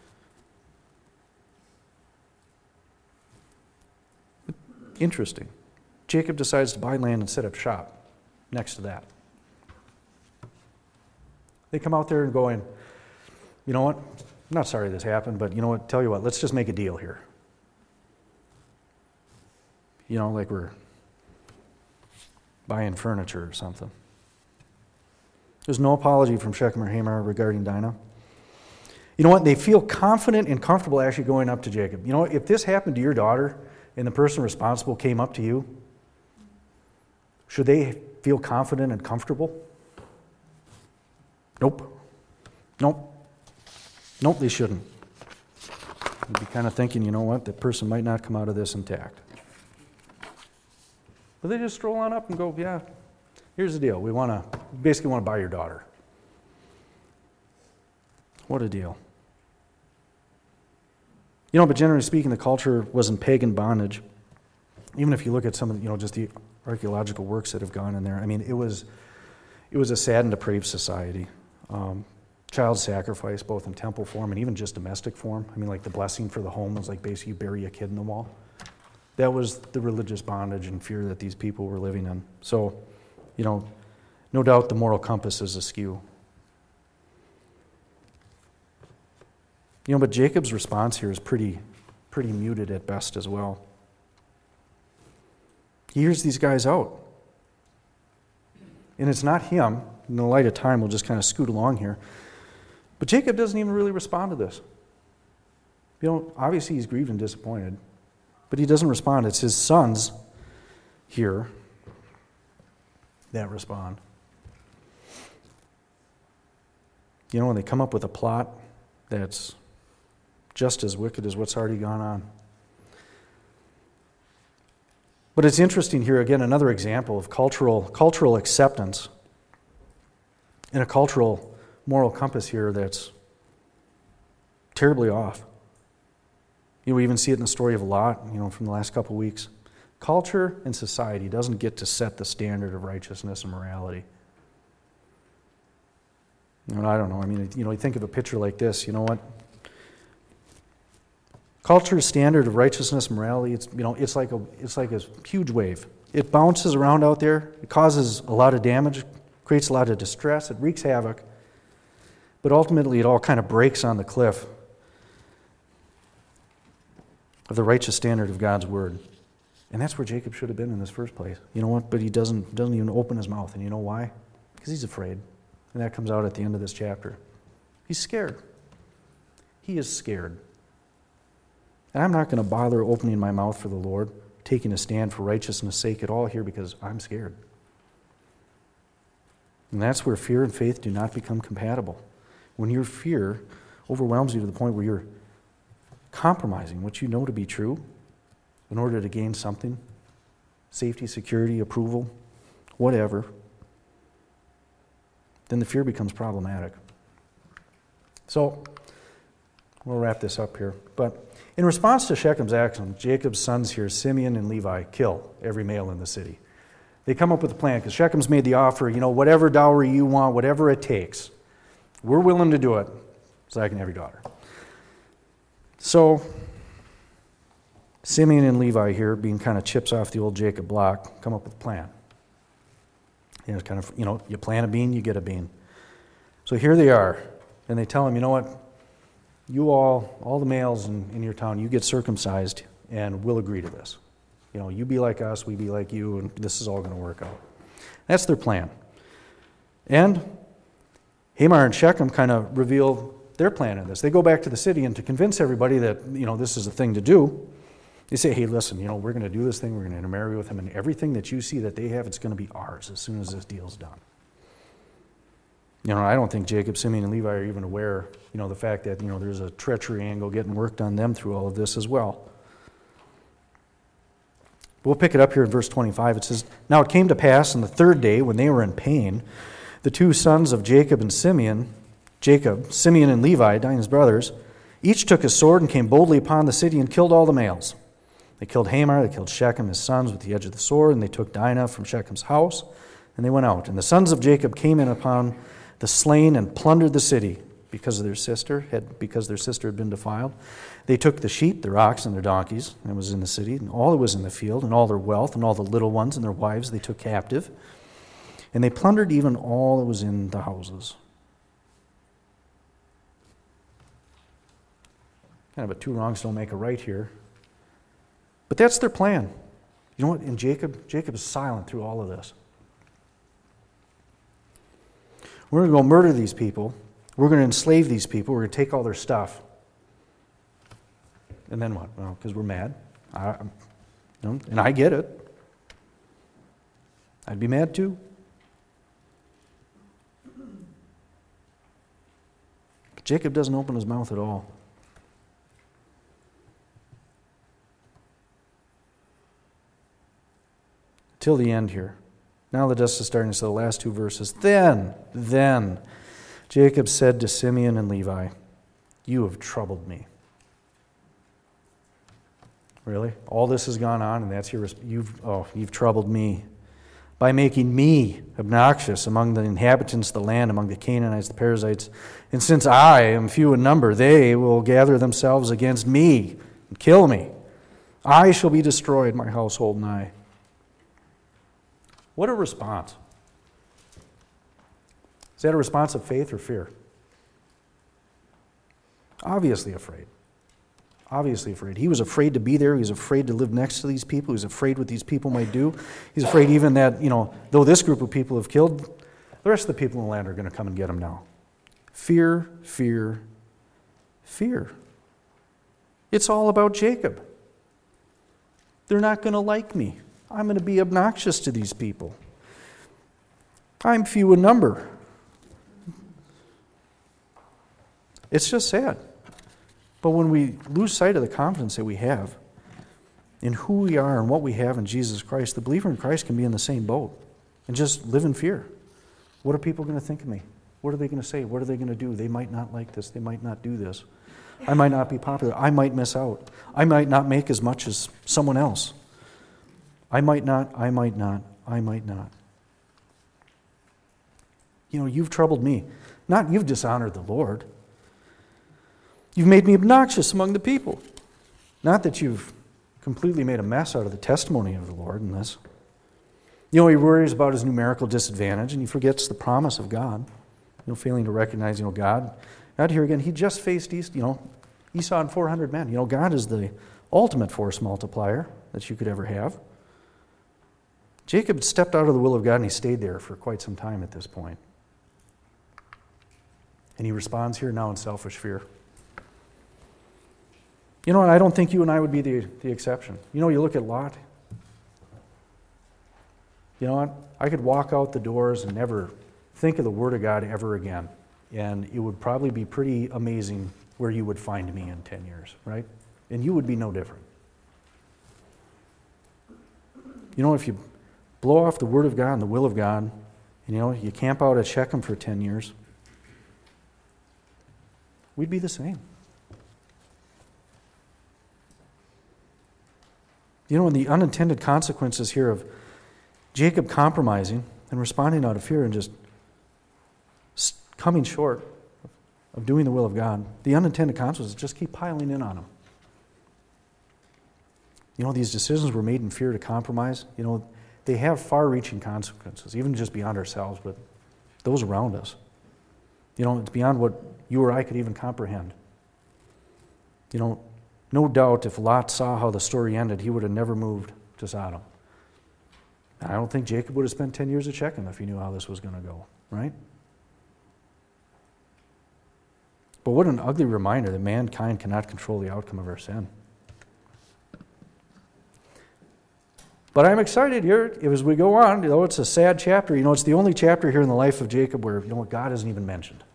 Interesting. Jacob decides to buy land and set up shop next to that. They come out there and going, you know what? I'm not sorry this happened, but you know what? Tell you what, let's just make a deal here. You know, like we're buying furniture or something. There's no apology from Shechem or Hamor regarding Dinah. You know what? They feel confident and comfortable actually going up to Jacob. You know, if this happened to your daughter and the person responsible came up to you, should they feel confident and comfortable? Nope. Nope. Nope, they shouldn't. You'd be kind of thinking, you know what, that person might not come out of this intact. But they just stroll on up and go, yeah, here's the deal. We want to, basically want to buy your daughter. What a deal. You know, but generally speaking, the culture was in pagan bondage. Even if you look at some of the, you know, just the archaeological works that have gone in there, I mean, it was it was a sad and depraved society. Um, child sacrifice, both in temple form and even just domestic form. I mean, like the blessing for the home was like basically you bury a kid in the wall. That was the religious bondage and fear that these people were living in. So, you know, no doubt the moral compass is askew. You know, but Jacob's response here is pretty, pretty muted at best as well. He hears these guys out. And it's not him. In the light of time, we'll just kind of scoot along here. But Jacob doesn't even really respond to this. You know, obviously he's grieved and disappointed. But he doesn't respond. It's his sons here that respond. You know, when they come up with a plot that's just as wicked as what's already gone on. But it's interesting here, again, another example of cultural cultural acceptance and a cultural moral compass here that's terribly off. You know, we even see it in the story of Lot, you know, from the last couple of weeks. Culture and society doesn't get to set the standard of righteousness and morality. You know, I don't know. I mean, you know, you think of a picture like this, you know what? Culture's standard of righteousness and morality, it's, you know, it's like a it's like a huge wave. It bounces around out there. It causes a lot of damage, creates a lot of distress. It wreaks havoc. But ultimately, it all kind of breaks on the cliff of the righteous standard of God's word. And that's where Jacob should have been in this first place. You know what? But he doesn't doesn't even open his mouth. And you know why? Because he's afraid. And that comes out at the end of this chapter. He's scared. He is scared. And I'm not going to bother opening my mouth for the Lord, taking a stand for righteousness' sake at all here because I'm scared. And that's where fear and faith do not become compatible. When your fear overwhelms you to the point where you're compromising what you know to be true in order to gain something, safety, security, approval, whatever, then the fear becomes problematic. So, we'll wrap this up here. But in response to Shechem's action, Jacob's sons here, Simeon and Levi, kill every male in the city. They come up with a plan because Shechem's made the offer, you know, whatever dowry you want, whatever it takes, we're willing to do it so I can have your daughter. So, Simeon and Levi here, being kind of chips off the old Jacob block, come up with a plan. And it's kind of, you know, you plant a bean, you get a bean. So here they are, and they tell him, you know what, you all, all the males in, in your town, you get circumcised, and we'll agree to this. You know, you be like us, we be like you, and this is all going to work out. That's their plan. And Hamor and Shechem kind of reveal their plan in this. They go back to the city, and to convince everybody that, you know, this is the thing to do, they say, hey, listen, you know, we're going to do this thing, we're going to intermarry with him, and everything that you see that they have, it's going to be ours as soon as this deal's done. You know, I don't think Jacob, Simeon, and Levi are even aware, you know, the fact that, you know, there's a treachery angle getting worked on them through all of this as well. We'll pick it up here in verse twenty-five. It says, now it came to pass on the third day when they were in pain, the two sons of Jacob and Simeon, Jacob, Simeon and Levi, Dinah's brothers, each took a sword and came boldly upon the city and killed all the males. They killed Hamor, they killed Shechem, his sons, with the edge of the sword, and they took Dinah from Shechem's house, and they went out. And the sons of Jacob came in upon the slain and plundered the city because of their sister, had, because their sister had been defiled. They took the sheep, their ox, and their donkeys, and was in the city, and all that was in the field, and all their wealth, and all the little ones and their wives they took captive. And they plundered even all that was in the houses. Kind of a two wrongs don't make a right here. But that's their plan. You know what? And Jacob, Jacob is silent through all of this. We're going to go murder these people. We're going to enslave these people. We're going to take all their stuff. And then what? Well, because we're mad. I, you know, and I get it. I'd be mad too. But Jacob doesn't open his mouth at all. Till the end here. Now the dust is starting to settle. The last two verses. Then, then, Jacob said to Simeon and Levi, "You have troubled me." Really? All this has gone on, and that's your you've oh you've troubled me by making me obnoxious among the inhabitants of the land, among the Canaanites, the Perizzites. And since I am few in number, they will gather themselves against me and kill me. I shall be destroyed, my household and I. What a response. Is that a response of faith or fear? Obviously afraid. Obviously afraid. He was afraid to be there. He was afraid to live next to these people. He was afraid what these people might do. He's afraid even that, you know, though this group of people have killed, the rest of the people in the land are going to come and get him now. Fear, fear, fear. It's all about Jacob. They're not going to like me. I'm going to be obnoxious to these people. I'm few in number. It's just sad. But when we lose sight of the confidence that we have in who we are and what we have in Jesus Christ, the believer in Christ can be in the same boat and just live in fear. What are people going to think of me? What are they going to say? What are they going to do? They might not like this. They might not do this. I might not be popular. I might miss out. I might not make as much as someone else. I might not, I might not, I might not. You know, you've troubled me. Not you've dishonored the Lord. You've made me obnoxious among the people. Not that you've completely made a mess out of the testimony of the Lord in this. You know, he worries about his numerical disadvantage, and he forgets the promise of God. You know, failing to recognize, you know, God. God here again, he just faced East, you know, Esau and four hundred men. You know, God is the ultimate force multiplier that you could ever have. Jacob stepped out of the will of God, and he stayed there for quite some time at this point. And he responds here now in selfish fear. You know what? I don't think you and I would be the, the exception. You know, you look at Lot. You know what? I could walk out the doors and never think of the Word of God ever again. And it would probably be pretty amazing where you would find me in ten years, right? And you would be no different. You know, if you blow off the Word of God and the will of God, and, you know, you camp out at Shechem for ten years, we'd be the same. You know, and the unintended consequences here of Jacob compromising and responding out of fear and just coming short of doing the will of God, the unintended consequences just keep piling in on him. You know, these decisions were made in fear to compromise. You know, they have far-reaching consequences, even just beyond ourselves, but those around us. You know, it's beyond what you or I could even comprehend. You know, no doubt if Lot saw how the story ended, he would have never moved to Sodom. I don't think Jacob would have spent ten years at Shechem if he knew how this was going to go, right? But what an ugly reminder that mankind cannot control the outcome of our sin. But I'm excited here as we go on. You know, it's a sad chapter. You know, it's the only chapter here in the life of Jacob where, you know, God isn't even mentioned.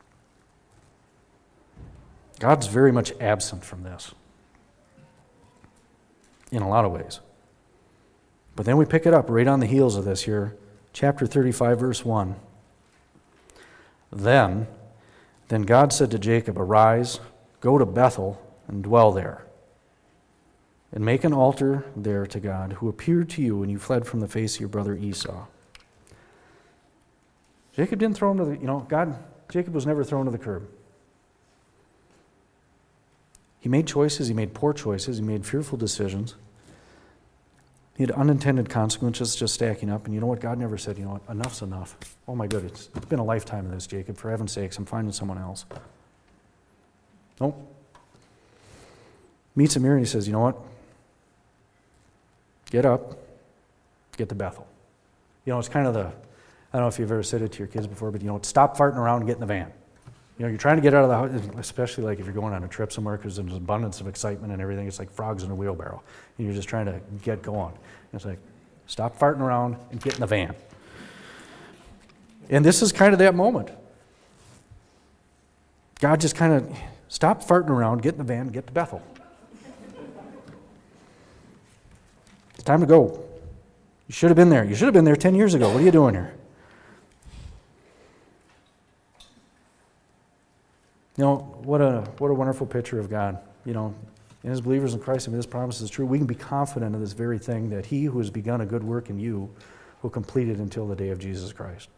God's very much absent from this in a lot of ways. But then we pick it up right on the heels of this here, chapter thirty-five, verse one. Then, then God said to Jacob, "Arise, go to Bethel and dwell there, and make an altar there to God, who appeared to you when you fled from the face of your brother Esau." Jacob didn't throw him to the, you know, God, Jacob was never thrown to the curb. He made choices, he made poor choices, he made fearful decisions. He had unintended consequences just stacking up. And you know what? God never said, you know what, enough's enough. Oh my goodness, it's been a lifetime of this, Jacob. For heaven's sakes, I'm finding someone else. Nope. meets him here and he says, you know what? Get up, get to Bethel. You know, it's kind of the, I don't know if you've ever said it to your kids before, but you know, stop farting around and get in the van. You know, you're trying to get out of the house, especially like if you're going on a trip somewhere because there's an abundance of excitement and everything. It's like frogs in a wheelbarrow. And you're just trying to get going. And it's like, stop farting around and get in the van. And this is kind of that moment. God just kind of, stop farting around, get in the van, get to Bethel. It's time to go. You should have been there. You should have been there ten years ago. What are you doing here? You know, what a what a wonderful picture of God. You know, and as believers in Christ, I mean, this promise is true. We can be confident of this very thing, that he who has begun a good work in you will complete it until the day of Jesus Christ.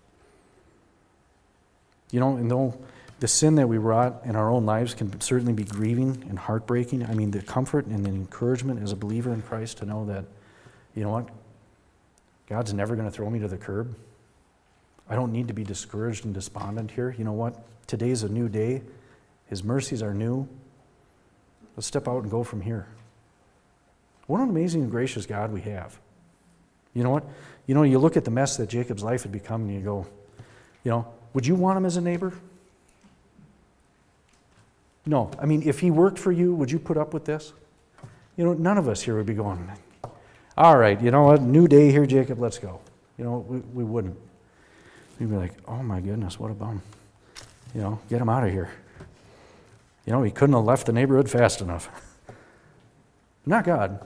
You know, and though the sin that we wrought in our own lives can certainly be grieving and heartbreaking, I mean, the comfort and the encouragement as a believer in Christ to know that, you know what, God's never going to throw me to the curb. I don't need to be discouraged and despondent here. You know what? Today's a new day. His mercies are new. Let's step out and go from here. What an amazing and gracious God we have. You know what? You know, you look at the mess that Jacob's life had become and you go, you know, would you want him as a neighbor? No. I mean, if he worked for you, would you put up with this? You know, none of us here would be going, all right, you know what, new day here, Jacob, let's go. You know, we, we wouldn't. We'd be like, oh my goodness, what a bum. You know, get him out of here. You know, he couldn't have left the neighborhood fast enough. Not God.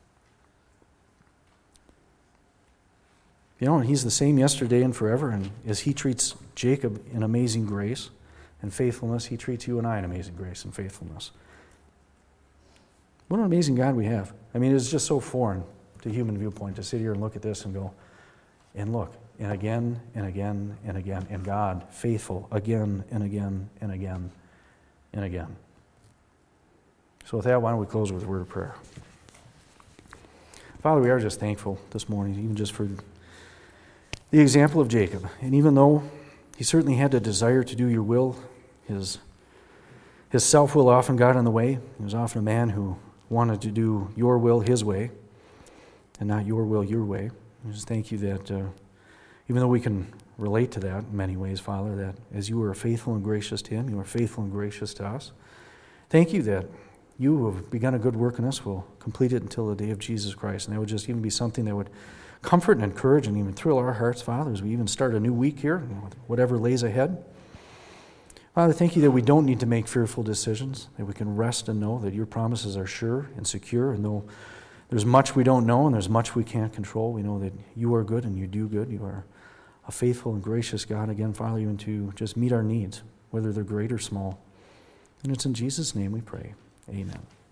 You know, and he's the same yesterday and forever, and as he treats Jacob in amazing grace and faithfulness, he treats you and I in amazing grace and faithfulness. What an amazing God we have. I mean, it's just so foreign to human viewpoint to sit here and look at this and go, and look, and again, and again, and again, and God, faithful, again, and again, and again, and again. So with that, why don't we close with a word of prayer. Father, we are just thankful this morning, even just for the example of Jacob. And even though he certainly had a desire to do your will, his, his self-will often got in the way. He was often a man who wanted to do your will his way and not your will your way. I just thank you that uh, even though we can relate to that in many ways, Father, that as you were faithful and gracious to him, you are faithful and gracious to us. Thank you that you who have begun a good work in us will complete it until the day of Jesus Christ. And that would just even be something that would comfort and encourage and even thrill our hearts, Father, as we even start a new week here, whatever lays ahead. Father, thank you that we don't need to make fearful decisions, that we can rest and know that your promises are sure and secure, and though there's much we don't know and there's much we can't control, we know that you are good and you do good. You are a faithful and gracious God, again, Father, even to just meet our needs, whether they're great or small. And it's in Jesus' name we pray. Amen.